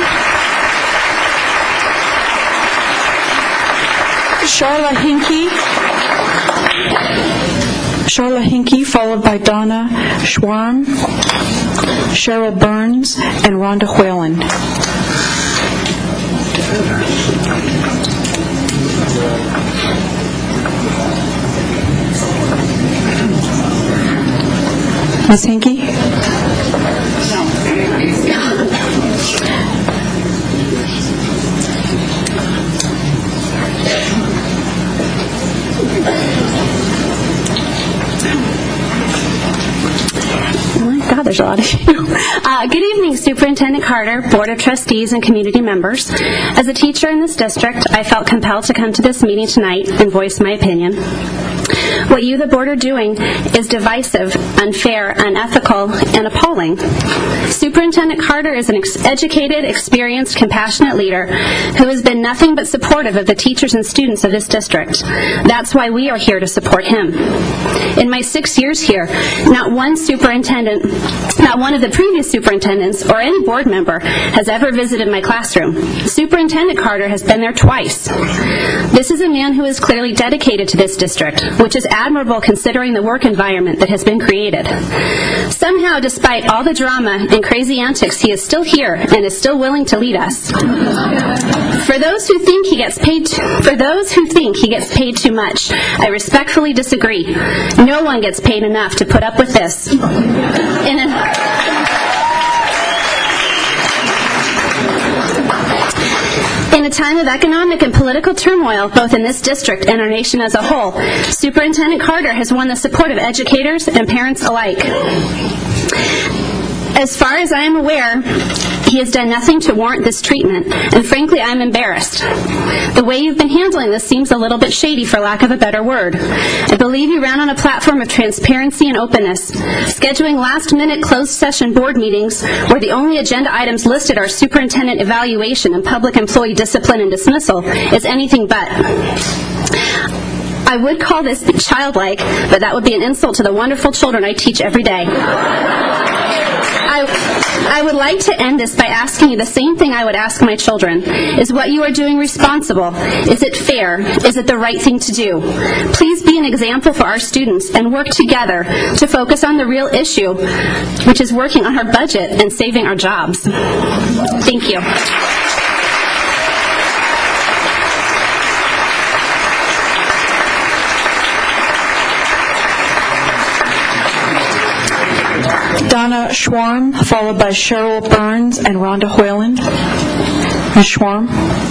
Charla Hinkie, followed by Donna Schwarm, Cheryl Burns, and Rhonda Whalen. Ms. Hinkie? God, there's a lot of you. Good evening, Superintendent Carter, Board of Trustees, and community members. As a teacher in this district, I felt compelled to come to this meeting tonight and voice my opinion. What you, the board, are doing is divisive, unfair, unethical, and appalling. Superintendent Carter is an educated, experienced, compassionate leader who has been nothing but supportive of the teachers and students of this district. That's why we are here to support him. In my 6 years here, not one of the previous superintendents or any board member has ever visited my classroom. Superintendent Carter has been there twice. This is a man who is clearly dedicated to this district, which is admirable considering the work environment that has been created. Somehow, despite all the drama and crazy antics, he is still here and is still willing to lead us. For those who think he gets paid too much, I respectfully disagree. No one gets paid enough to put up with this. In a time of economic and political turmoil, both in this district and our nation as a whole, Superintendent Carter has won the support of educators and parents alike. As far as I am aware, he has done nothing to warrant this treatment, and frankly, I'm embarrassed. The way you've been handling this seems a little bit shady, for lack of a better word. I believe you ran on a platform of transparency and openness. Scheduling last-minute closed-session board meetings where the only agenda items listed are superintendent evaluation and public employee discipline and dismissal is anything but. I would call this childlike, but that would be an insult to the wonderful children I teach every day. I would like to end this by asking you the same thing I would ask my children. Is what you are doing responsible? Is it fair? Is it the right thing to do? Please be an example for our students and work together to focus on the real issue, which is working on our budget and saving our jobs. Thank you. Donna Schwarm, followed by Cheryl Burns and Rhonda Whalen. Ms. Schwarm.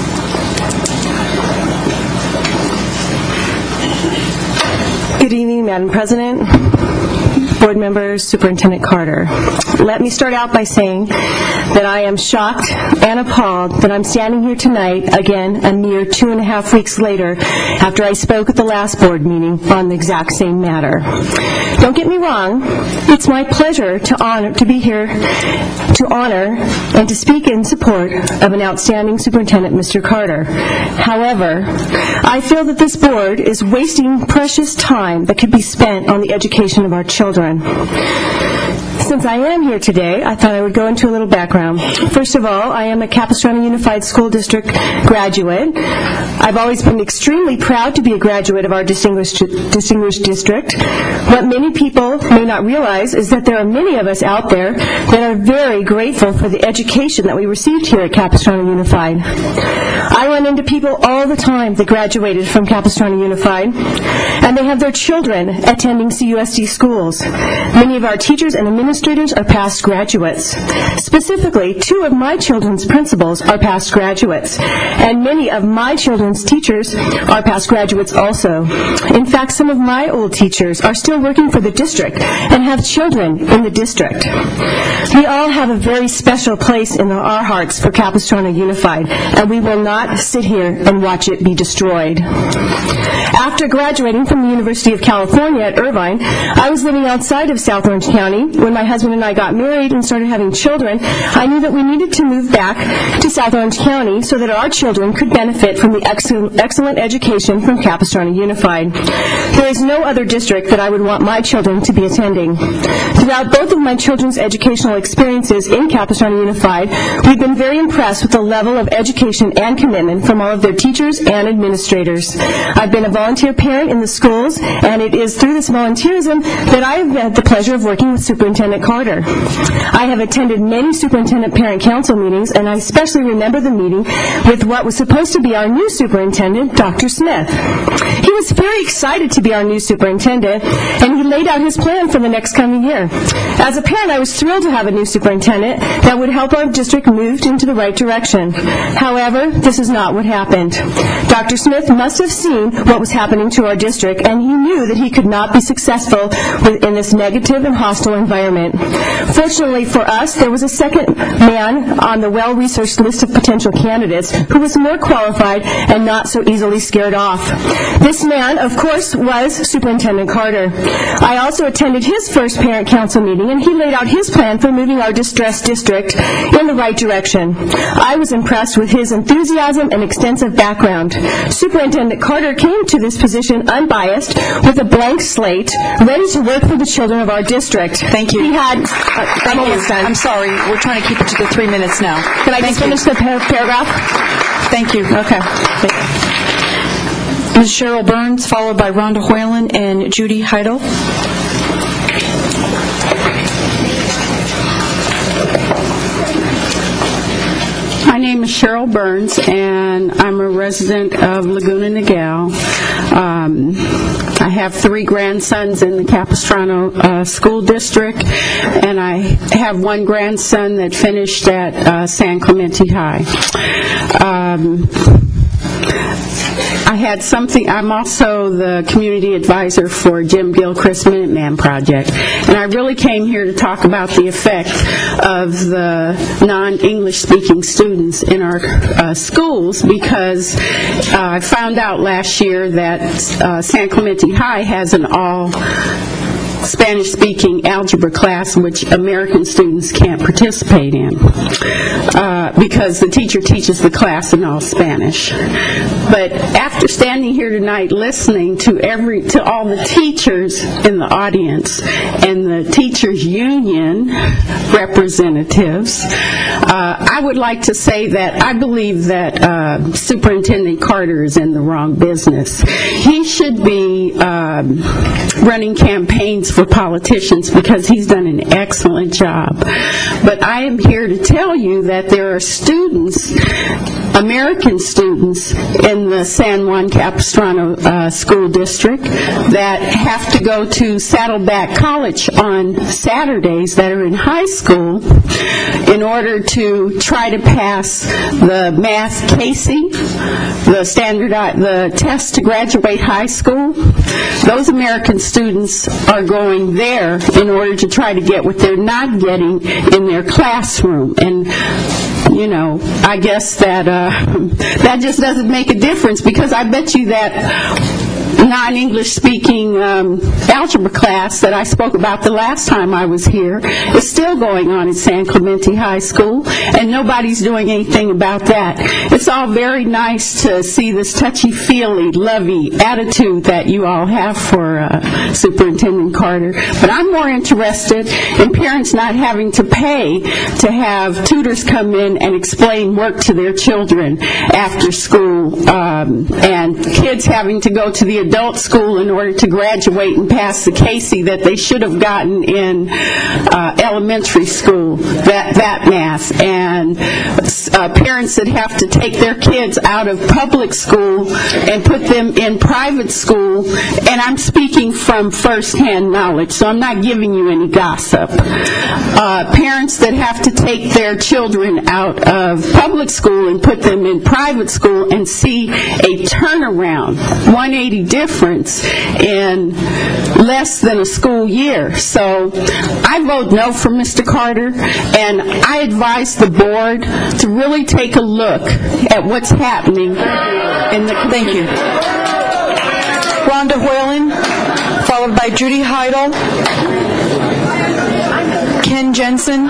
Good evening, Madam President, board members, Superintendent Carter. Let me start out by saying that I am shocked and appalled that I'm standing here tonight, again, a mere 2.5 weeks later, after I spoke at the last board meeting on the exact same matter. Don't get me wrong, it's my pleasure to be here to honor and to speak in support of an outstanding superintendent, Mr. Carter. However, I feel that this board is wasting precious time that could be spent on the education of our children. Since I am here today, I thought I would go into a little background. First of all, I am a Capistrano Unified School District graduate. I've always been extremely proud to be a graduate of our distinguished district. What many people may not realize is that there are many of us out there that are very grateful for the education that we received here at Capistrano Unified. I run into people all the time that graduated from Capistrano Unified, and they have their children attending CUSD schools. Many of our teachers and administrators are past graduates. Specifically, 2 of my children's principals are past graduates, and many of my children's teachers are past graduates also. In fact, some of my old teachers are still working for the district and have children in the district. We all have a very special place in our hearts for Capistrano Unified, and we will not sit here and watch it be destroyed. After graduating from the University of California at Irvine, I was living outside of South Orange County. When my husband and I got married and started having children, I knew that we needed to move back to South Orange County so that our children could benefit from the excellent education from Capistrano Unified. There is no other district that I would want my children to be attending. Throughout both of my children's educational experiences in Capistrano Unified, we've been very impressed with the level of education and commitment from all of their teachers and administrators. I've been a volunteer parent in the schools, and it is through this volunteerism that I have had the pleasure of working with Superintendent Carter. I have attended many superintendent parent council meetings, and I especially remember the meeting with what was supposed to be our new superintendent, Dr. Smith. He was very excited to be our new superintendent, and he laid out his plan for the next coming year. As a parent, I was thrilled to have a new superintendent that would help our district move into the right direction. However, this is not what happened. Dr. Smith must have seen what was happening to our district, and he knew that he could not be successful in this negative and hostile environment. president. Fortunately for us, there was a second man on the well-researched list of potential candidates who was more qualified and not so easily scared off. This man, of course, was Superintendent Carter. I also attended his first parent council meeting, and he laid out his plan for moving our distressed district in the right direction. I was impressed with his enthusiasm and extensive background. Superintendent Carter came to this position unbiased, with a blank slate, ready to work for the children of our district. Thank you. He had... I'm almost done. I'm sorry. We're trying to keep it to the 3 minutes now. Can I just finish the paragraph? Thank you. Okay. Ms. Cheryl Burns, followed by Rhonda Whalen and Judy Heidel. My name is Cheryl Burns, and I'm a resident of Laguna Niguel. I have 3 grandsons in the Capistrano School District, and I have 1 grandson that finished at San Clemente High. I'm also the community advisor for Jim Gilchrist Minuteman Project, and I really came here to talk about the effect of the non-English speaking students in our schools, because I found out last year that San Clemente High has an all Spanish-speaking algebra class which American students can't participate in because the teacher teaches the class in all Spanish. But after standing here tonight listening to all the teachers in the audience and the teachers union representatives, I would like to say that I believe that Superintendent Carter is in the wrong business. He should be running campaigns for politicians because he's done an excellent job. But I am here to tell you that there are students, American students, in the San Juan Capistrano School District that have to go to Saddleback College on Saturdays that are in high school in order to try to pass the math Casey, the test to graduate high school. Those American students are going there in order to try to get what they're not getting in their classroom. And I guess that that just doesn't make a difference, because I bet you that non-English speaking algebra class that I spoke about the last time I was here is still going on at San Clemente High School, and nobody's doing anything about that. It's all very nice to see this touchy-feely, lovey attitude that you all have for Superintendent Carter, but I'm more interested in parents not having to pay to have tutors come in and explain work to their children after school, and kids having to go to the adult school in order to graduate and pass the Casey that they should have gotten in elementary school, that math, and parents that have to take their kids out of public school and put them in private school. And I'm speaking from first-hand knowledge, so I'm not giving you any gossip. Parents that have to take their children out of public school and put them in private school and see a turnaround, 180 difference in less than a school year. So I vote no for Mr. Carter, and I advise the board to really take a look at what's happening in the... Thank you. Rhonda Whalen, followed by Judy Heidel. Ken Jensen.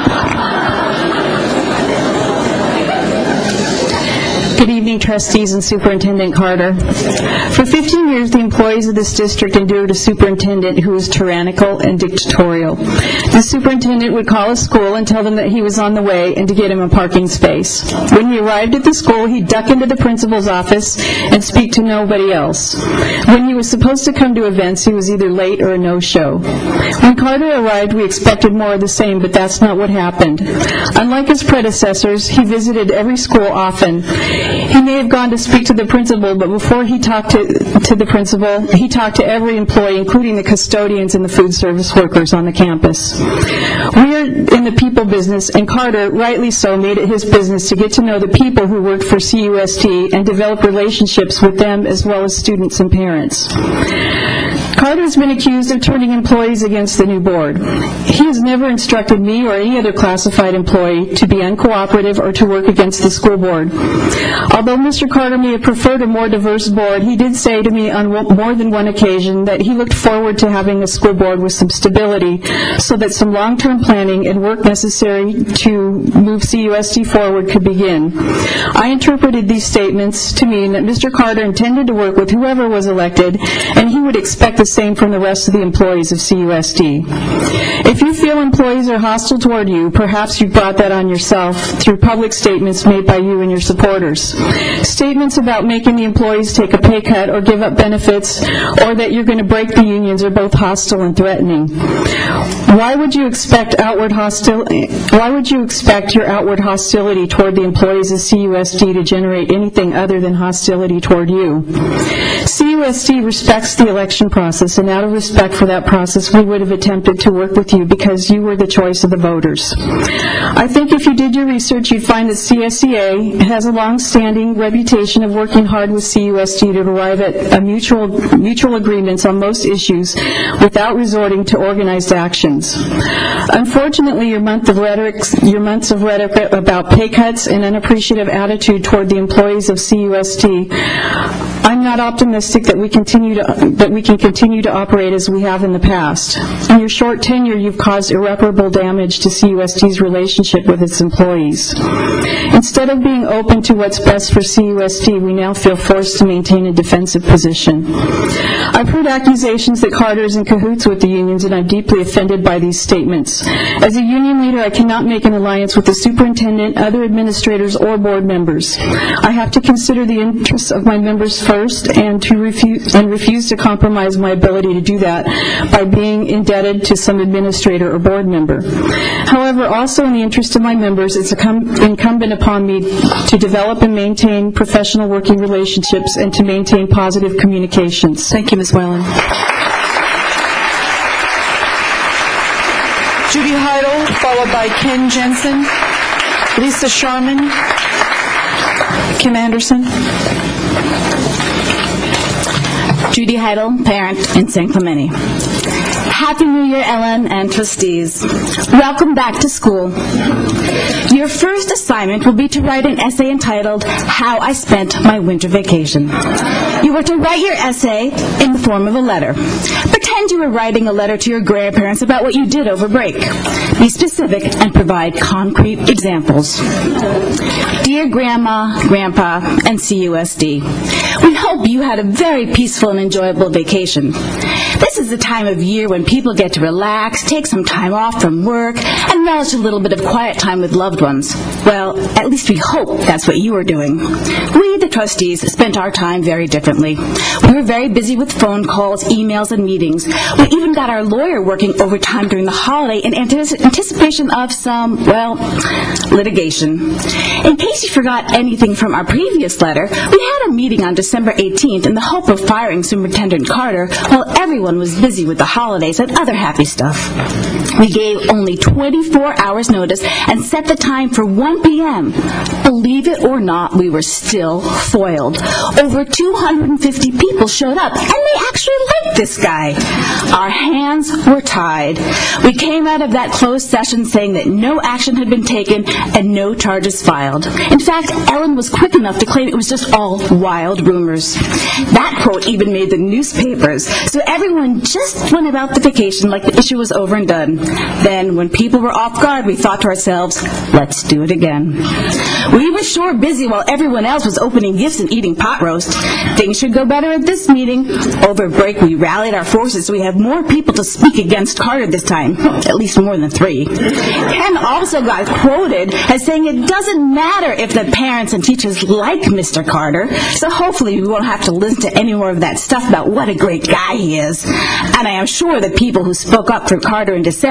Good evening, trustees and Superintendent Carter. For 15 years, the employees of this district endured a superintendent who was tyrannical and dictatorial. The superintendent would call a school and tell them that he was on the way and to get him a parking space. When he arrived at the school, he'd duck into the principal's office and speak to nobody else. When he was supposed to come to events, he was either late or a no-show. When Carter arrived, we expected more of the same, but that's not what happened. Unlike his predecessors, he visited every school often. He may have gone to speak to the principal, but before he talked to the principal, he talked to every employee, including the custodians and the food service workers on the campus. We are in the people business, and Carter, rightly so, made it his business to get to know the people who worked for CUST and develop relationships with them as well as students and parents. Carter Carter has been accused of turning employees against the new board. He has never instructed me or any other classified employee to be uncooperative or to work against the school board. Although Mr. Carter may have preferred a more diverse board, he did say to me on more than one occasion that he looked forward to having a school board with some stability so that some long-term planning and work necessary to move CUSD forward could begin. I interpreted these statements to mean that Mr. Carter intended to work with whoever was elected, and he would expect the same from the rest of the employees of CUSD. If you feel employees are hostile toward you, perhaps you brought that on yourself through public statements made by you and your supporters. Statements about making the employees take a pay cut or give up benefits, or that you're going to break the unions are both hostile and threatening. Why would you expect your outward hostility toward the employees of CUSD to generate anything other than hostility toward you? CUSD respects the election process, and out of respect for that process, we would have attempted to work with you because you were the choice of the voters. I think if you did your research, you'd find that CSEA has a long-standing reputation of working hard with CUSD to arrive at mutual agreements on most issues without resorting to organized actions. Unfortunately, your months of rhetoric about pay cuts and unappreciative attitude toward the employees of CUSD, I'm not optimistic that we can continue to operate as we have in the past. In your short tenure, you've caused irreparable damage to CUSD's relationship with its employees. Instead of being open to what's best for CUSD, we now feel forced to maintain a defensive position. I've heard accusations that Carter is in cahoots with the unions, and I'm deeply offended by these statements. As a union leader, I cannot make an alliance with the superintendent, other administrators, or board members. I have to consider the interests of my members first, and refuse to compromise my ability to do that by being indebted to some administrator or board member. However, also in the interest of my members, it's incumbent upon me to develop and maintain professional working relationships and to maintain positive communications. Thank you, Ms. Whalen. Judy Heidel, followed by Ken Jensen, Lisa Sharman, Kim Anderson. Judy Heidel, parent in San Clemente. Happy New Year, Ellen and trustees. Welcome back to school. Your first assignment will be to write an essay entitled, How I Spent My Winter Vacation. You are to write your essay in the form of a letter. Pretend you were writing a letter to your grandparents about what you did over break. Be specific and provide concrete examples. Dear Grandma, Grandpa, and CUSD, we hope you had a very peaceful and enjoyable vacation. This is the time of year when people get to relax, take some time off from work, and relish a little bit of quiet time with loved ones. Well, at least we hope that's what you are doing. We, the trustees, spent our time very differently. We were very busy with phone calls, emails, and meetings. We even got our lawyer working overtime during the holiday in anticipation of some, litigation. In case you forgot anything from our previous letter, we had a meeting on December 18th in the hope of firing Superintendent Carter while everyone was busy with the holidays and other happy stuff. We gave only 24 hours notice and set the time for 1 p.m. Believe it or not, we were still foiled. Over 250 people showed up, and they actually liked this guy. Our hands were tied. We came out of that closed session saying that no action had been taken and no charges filed. In fact, Ellen was quick enough to claim it was just all wild rumors. That quote even made the newspapers, so everyone just went about the vacation like the issue was over and done. Then, when people were off guard, we thought to ourselves, let's do it again. We were sure busy while everyone else was opening gifts and eating pot roast. Things should go better at this meeting. Over break, we rallied our forces so we have more people to speak against Carter this time, at least more than 3. Ken also got quoted as saying it doesn't matter if the parents and teachers like Mr. Carter, so hopefully we won't have to listen to any more of that stuff about what a great guy he is. And I am sure the people who spoke up for Carter in December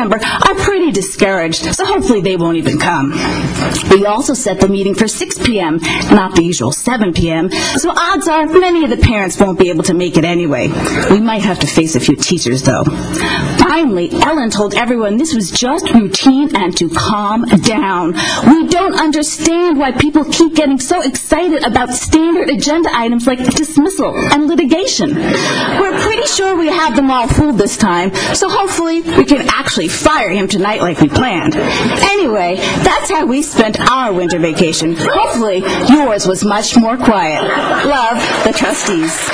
December are pretty discouraged, so hopefully they won't even come. We also set the meeting for 6 p.m., not the usual 7 p.m., so odds are many of the parents won't be able to make it anyway. We might have to face a few teachers, though. Finally, Ellen told everyone this was just routine and to calm down. We don't understand why people keep getting so excited about standard agenda items like dismissal and litigation. We're pretty sure we have them all fooled this time, so hopefully we can actually fire him tonight like we planned. Anyway, that's how we spent our winter vacation. Hopefully yours was much more quiet. Love, the trustees.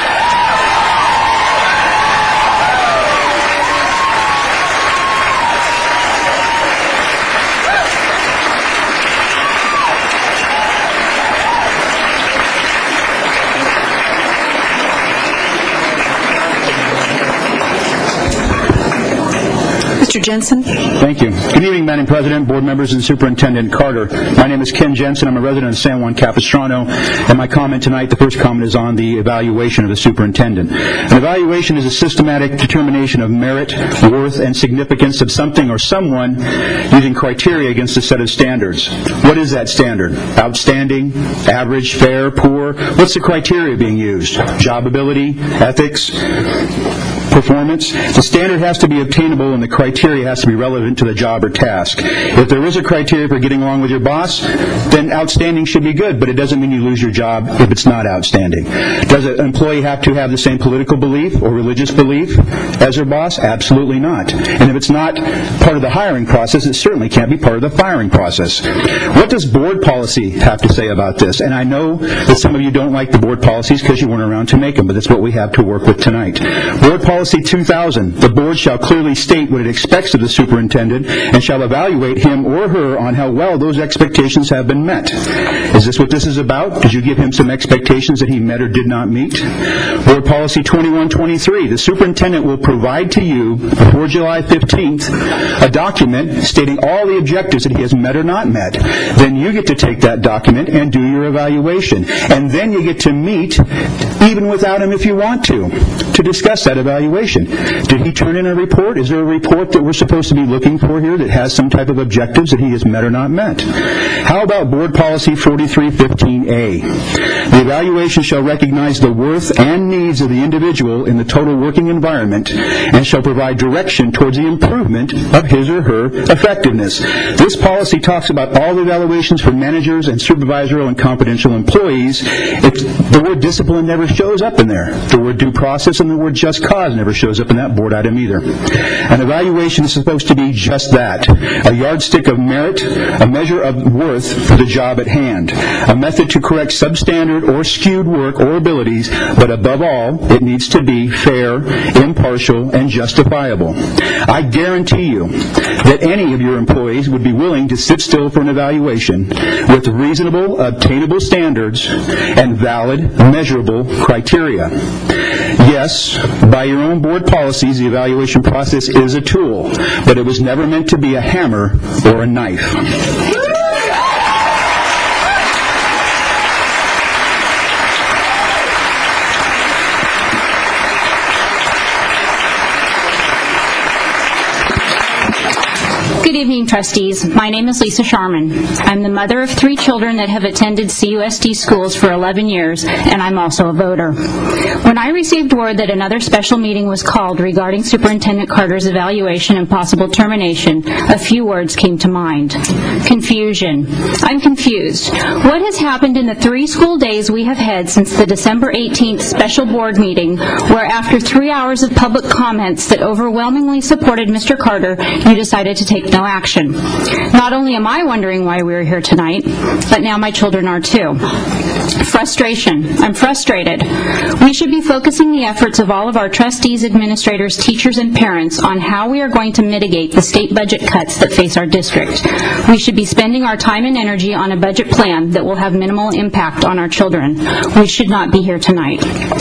Mr. Jensen. Thank you. Good evening, Madam President, board members, and Superintendent Carter. My name is Ken Jensen. I'm a resident of San Juan Capistrano, and my comment tonight, the first comment, is on the evaluation of the superintendent. An evaluation is a systematic determination of merit, worth, and significance of something or someone using criteria against a set of standards. What is that standard? Outstanding, average, fair, poor? What's the criteria being used? Job ability, ethics, performance? The standard has to be obtainable, and the criteria has to be relevant to the job or task. If there is a criteria for getting along with your boss, then outstanding should be good, but it doesn't mean you lose your job if it's not outstanding. Does an employee have to have the same political belief or religious belief as their boss? Absolutely not. And if it's not part of the hiring process, it certainly can't be part of the firing process. What does board policy have to say about this? And I know that some of you don't like the board policies because you weren't around to make them, but that's what we have to work with tonight. Board Policy 2000, the board shall clearly state what it expects of the superintendent and shall evaluate him or her on how well those expectations have been met. Is this what this is about? Did you give him some expectations that he met or did not meet? Board Policy 2123, the superintendent will provide to you before July 15th a document stating all the objectives that he has met or not met. Then you get to take that document and do your evaluation. And then you get to meet, even without him if you want to discuss that evaluation. Did he turn in a report? Is there a report that we're supposed to be looking for here that has some type of objectives that he has met or not met? How about Board Policy 4315A? The evaluation shall recognize the worth and needs of the individual in the total working environment and shall provide direction towards the improvement of his or her effectiveness. This policy talks about all the evaluations for managers and supervisory and confidential employees. The word discipline never shows up in there. The word due process and the word just cause never shows up in that board item either. An evaluation is supposed to be just that, a yardstick of merit, a measure of worth for the job at hand, a method to correct substandard or skewed work or abilities, but above all, it needs to be fair, impartial, and justifiable. I guarantee you that any of your employees would be willing to sit still for an evaluation with reasonable, obtainable standards and valid, measurable criteria. Yes, by your own board policies, the evaluation process is a tool, but it was never meant to be a hammer or a knife. Good evening, trustees. My name is Lisa Sharman. I'm the mother of 3 children that have attended CUSD schools for 11 years, and I'm also a voter. When I received word that another special meeting was called regarding Superintendent Carter's evaluation and possible termination, a few words came to mind. Confusion. I'm confused. What has happened in the 3 school days we have had since the December 18th special board meeting, where after 3 hours of public comments that overwhelmingly supported Mr. Carter, you decided to take no action? Not only am I wondering why we're here tonight, but now my children are too. Frustration. I'm frustrated. We should be focusing the efforts of all of our trustees, administrators, teachers, and parents on how we are going to mitigate the state budget cuts that face our district. We should be spending our time and energy on a budget plan that will have minimal impact on our children. We should not be here tonight.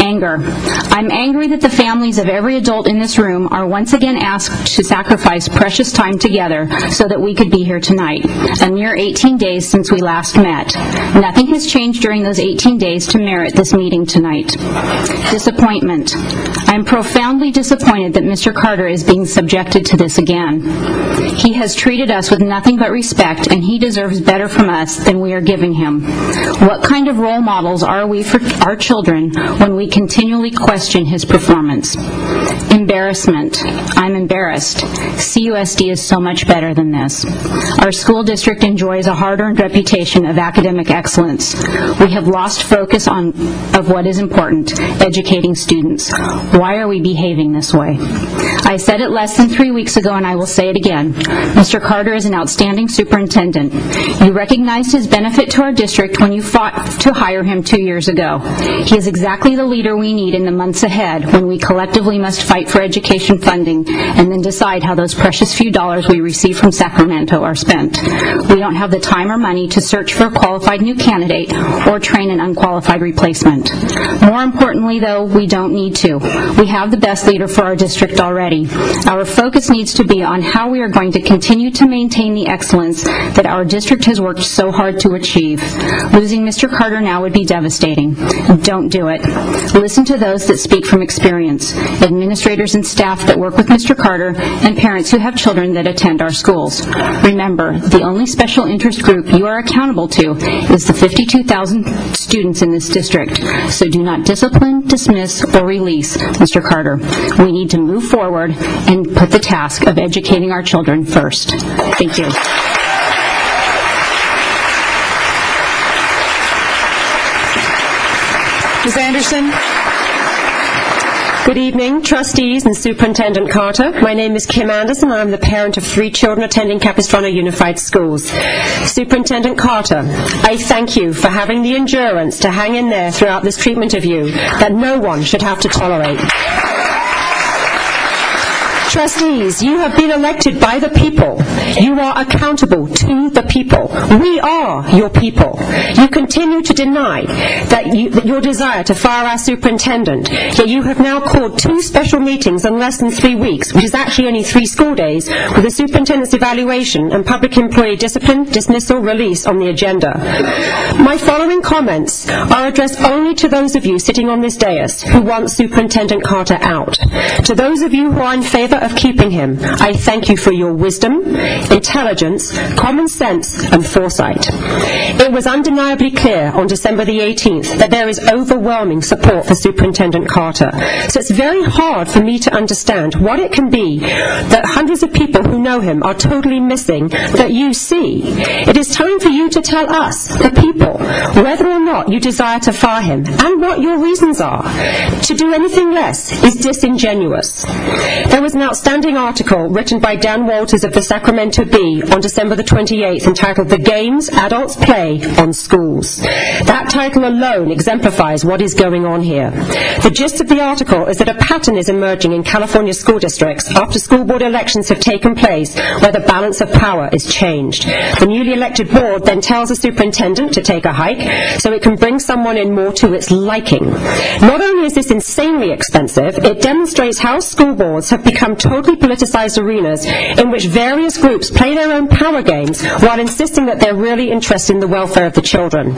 Anger. I'm angry that the families of every adult in this room are once again asked to sacrifice precious time together so that we could be here tonight, a mere 18 days since we last met. Nothing has changed during those 18 days to merit this meeting tonight. Disappointment. I'm profoundly disappointed that Mr. Carter is being subjected to this again. He has treated us with nothing but respect, and he deserves better from us than we are giving him. What kind of role models are we for our children when we continually question his performance? Embarrassment. I'm embarrassed. CUSD is so much better than this. Our school district enjoys a hard-earned reputation of academic excellence. We have lost focus of what is important, educating students. Why are we behaving this way? I said it less than 3 weeks ago, and I will say it again. Mr. Carter is an outstanding superintendent. You recognized his benefit to our district when you fought to hire him 2 years ago. He is exactly the leader we need in the months ahead when we collectively must fight for education funding and then decide how those precious few dollars we receive from Sacramento are spent. We don't have the time or money to search for a qualified new candidate or train an unqualified replacement. More importantly, though, we don't need to. We have the best leader for our district already. Our focus needs to be on how we are going to continue to maintain the excellence that our district has worked so hard to achieve. Losing Mr. Carter now would be devastating. Don't do it. Listen to those that speak from experience, administrators and staff that work with Mr. Carter, and parents who have children that attend our schools. Remember, the only special interest group you are accountable to is the 52,000 students in this district. So do not discipline, dismiss, or release Mr. Carter. We need to move forward and put the task of educating our children first. Thank you. Ms. Anderson? Good evening, trustees and Superintendent Carter. My name is Kim Anderson. I'm the parent of 3 children attending Capistrano Unified Schools. Superintendent Carter, I thank you for having the endurance to hang in there throughout this treatment of you that no one should have to tolerate. Trustees, you have been elected by the people. You are accountable to the people. We are your people. You continue to deny that your desire to fire our superintendent, yet you have now called 2 special meetings in less than 3 weeks, which is actually only 3 school days, with the superintendent's evaluation and public employee discipline, dismissal, release on the agenda. My following comments are addressed only to those of you sitting on this dais who want Superintendent Carter out. To those of you who are in favor of keeping him, I thank you for your wisdom, intelligence, common sense, and foresight. It was undeniably clear on December the 18th that there is overwhelming support for Superintendent Carter. So it's very hard for me to understand what it can be that hundreds of people who know him are totally missing that you see. It is time for you to tell us, the people, whether or not you desire to fire him and what your reasons are. To do anything less is disingenuous. There was an outstanding article written by Dan Walters of the Sacramento Bee on December the 28th entitled "The Games Adults Play on Schools." That title alone exemplifies what is going on here. The gist of the article is that a pattern is emerging in California school districts after school board elections have taken place where the balance of power is changed. The newly elected board then tells the superintendent to take a hike so it can bring someone in more to its liking. Not only is this insanely expensive, it demonstrates how school boards have become totally politicized arenas in which various groups play their own power games while insisting that they're really interested in the welfare of the children.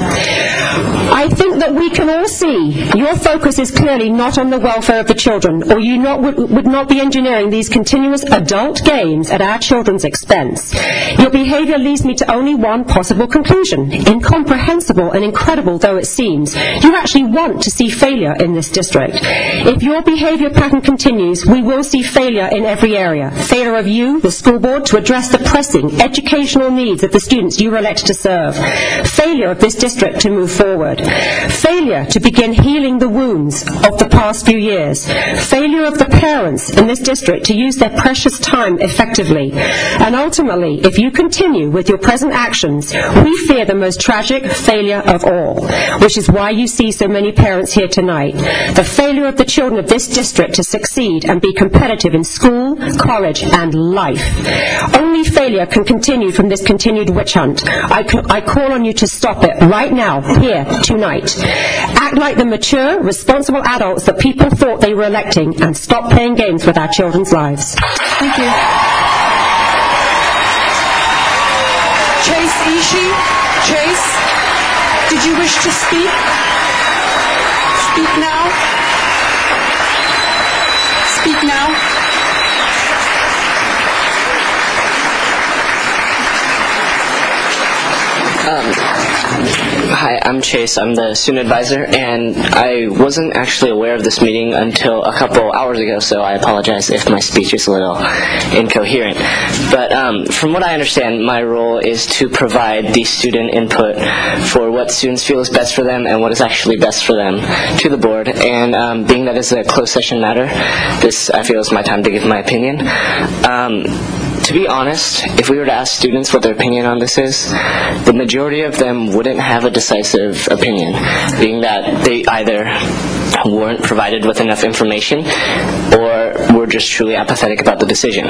I think that we can all see your focus is clearly not on the welfare of the children, or you would not be engineering these continuous adult games at our children's expense. Your behavior leads me to only one possible conclusion. Incomprehensible and incredible though it seems, you actually want to see failure in this district. If your behavior pattern continues, we will see failure in every area. Failure of you, the school board, to address the pressing educational needs of the students you were elected to serve. Failure of this district to move forward. Failure to begin healing the wounds of the past few years. Failure of the parents in this district to use their precious time effectively. And ultimately, if you continue with your present actions, we fear the most tragic failure of all, which is why you see so many parents here tonight. The failure of the children of this district to succeed and be competitive in school, college, and life. Only failure can continue from this continued witch hunt. I call on you to stop it right now, here, tonight. Act like the mature, responsible adults that people thought they were electing, and stop playing games with our children's lives. Thank you. Chase Ishii. Chase, did you wish to speak? Speak now. Speak now. Hi, I'm Chase. I'm the student advisor, and I wasn't actually aware of this meeting until a couple hours ago, so I apologize if my speech is a little incoherent. But from what I understand, my role is to provide the student input for what students feel is best for them and what is actually best for them to the board. And being that it's a closed session matter, this I feel is my time to give my opinion. To be honest, if we were to ask students what their opinion on this is, the majority of them wouldn't have a decisive opinion, being that they either weren't provided with enough information or were just truly apathetic about the decision.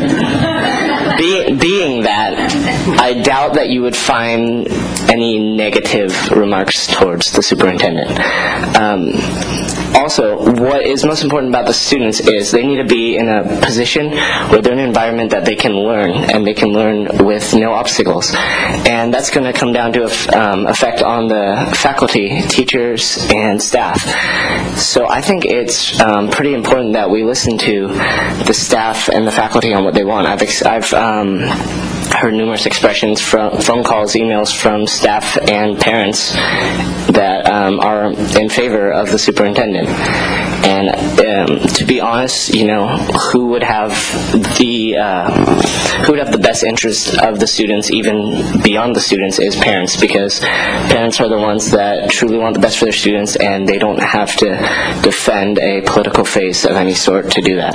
Being that, I doubt that you would find any negative remarks towards the superintendent. Also, what is most important about the students is they need to be in a position where they're in an environment that they can learn, and they can learn with no obstacles. And that's going to come down to effect on the faculty, teachers, and staff. So I think it's pretty important that we listen to the staff and the faculty on what they want. I've heard numerous expressions, from phone calls, emails from staff and parents that are in favor of the superintendent. And to be honest, who would have the best interest of the students, even beyond the students, is parents, because parents are the ones that truly want the best for their students, and they don't have to defend a political face of any sort to do that.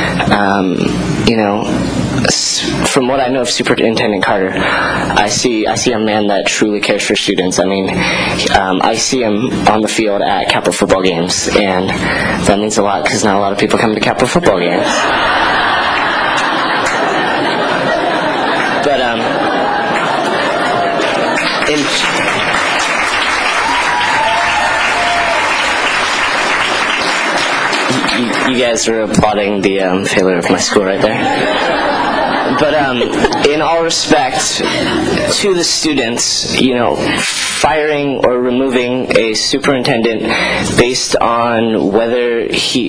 From what I know of Superintendent Carter, I see a man that truly cares for students. I mean, I see him on the field at Capital football games, and that means a lot because not a lot of people come to Capital football games. But you guys are applauding the failure of my school right there. But in all respect to the students, firing or removing a superintendent based on whether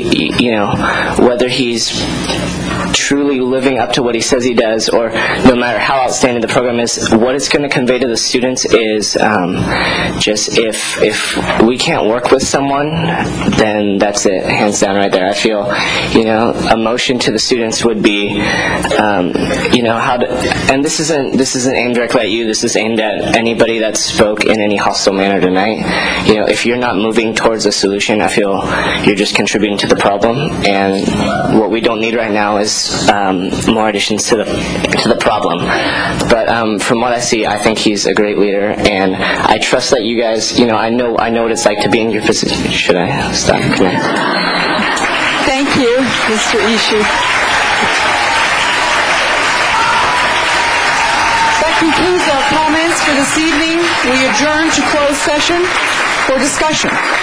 he's truly living up to what he says he does, or no matter how outstanding the program is, what it's going to convey to the students is just if we can't work with someone, then that's it, hands down right there. I feel, a motion to the students would be, how to, and this isn't aimed directly at you, this is aimed at anybody that spoke in any hostile manner tonight. If you're not moving towards a solution, I feel you're just contributing to the problem, and what we don't need right now is more additions to the problem. But from what I see, I think he's a great leader, and I trust that you guys, I know what it's like to be in your position. Should I stop? Can I? Thank you, Mr. Ishii. That concludes our comments for this evening. We adjourn to closed session for discussion.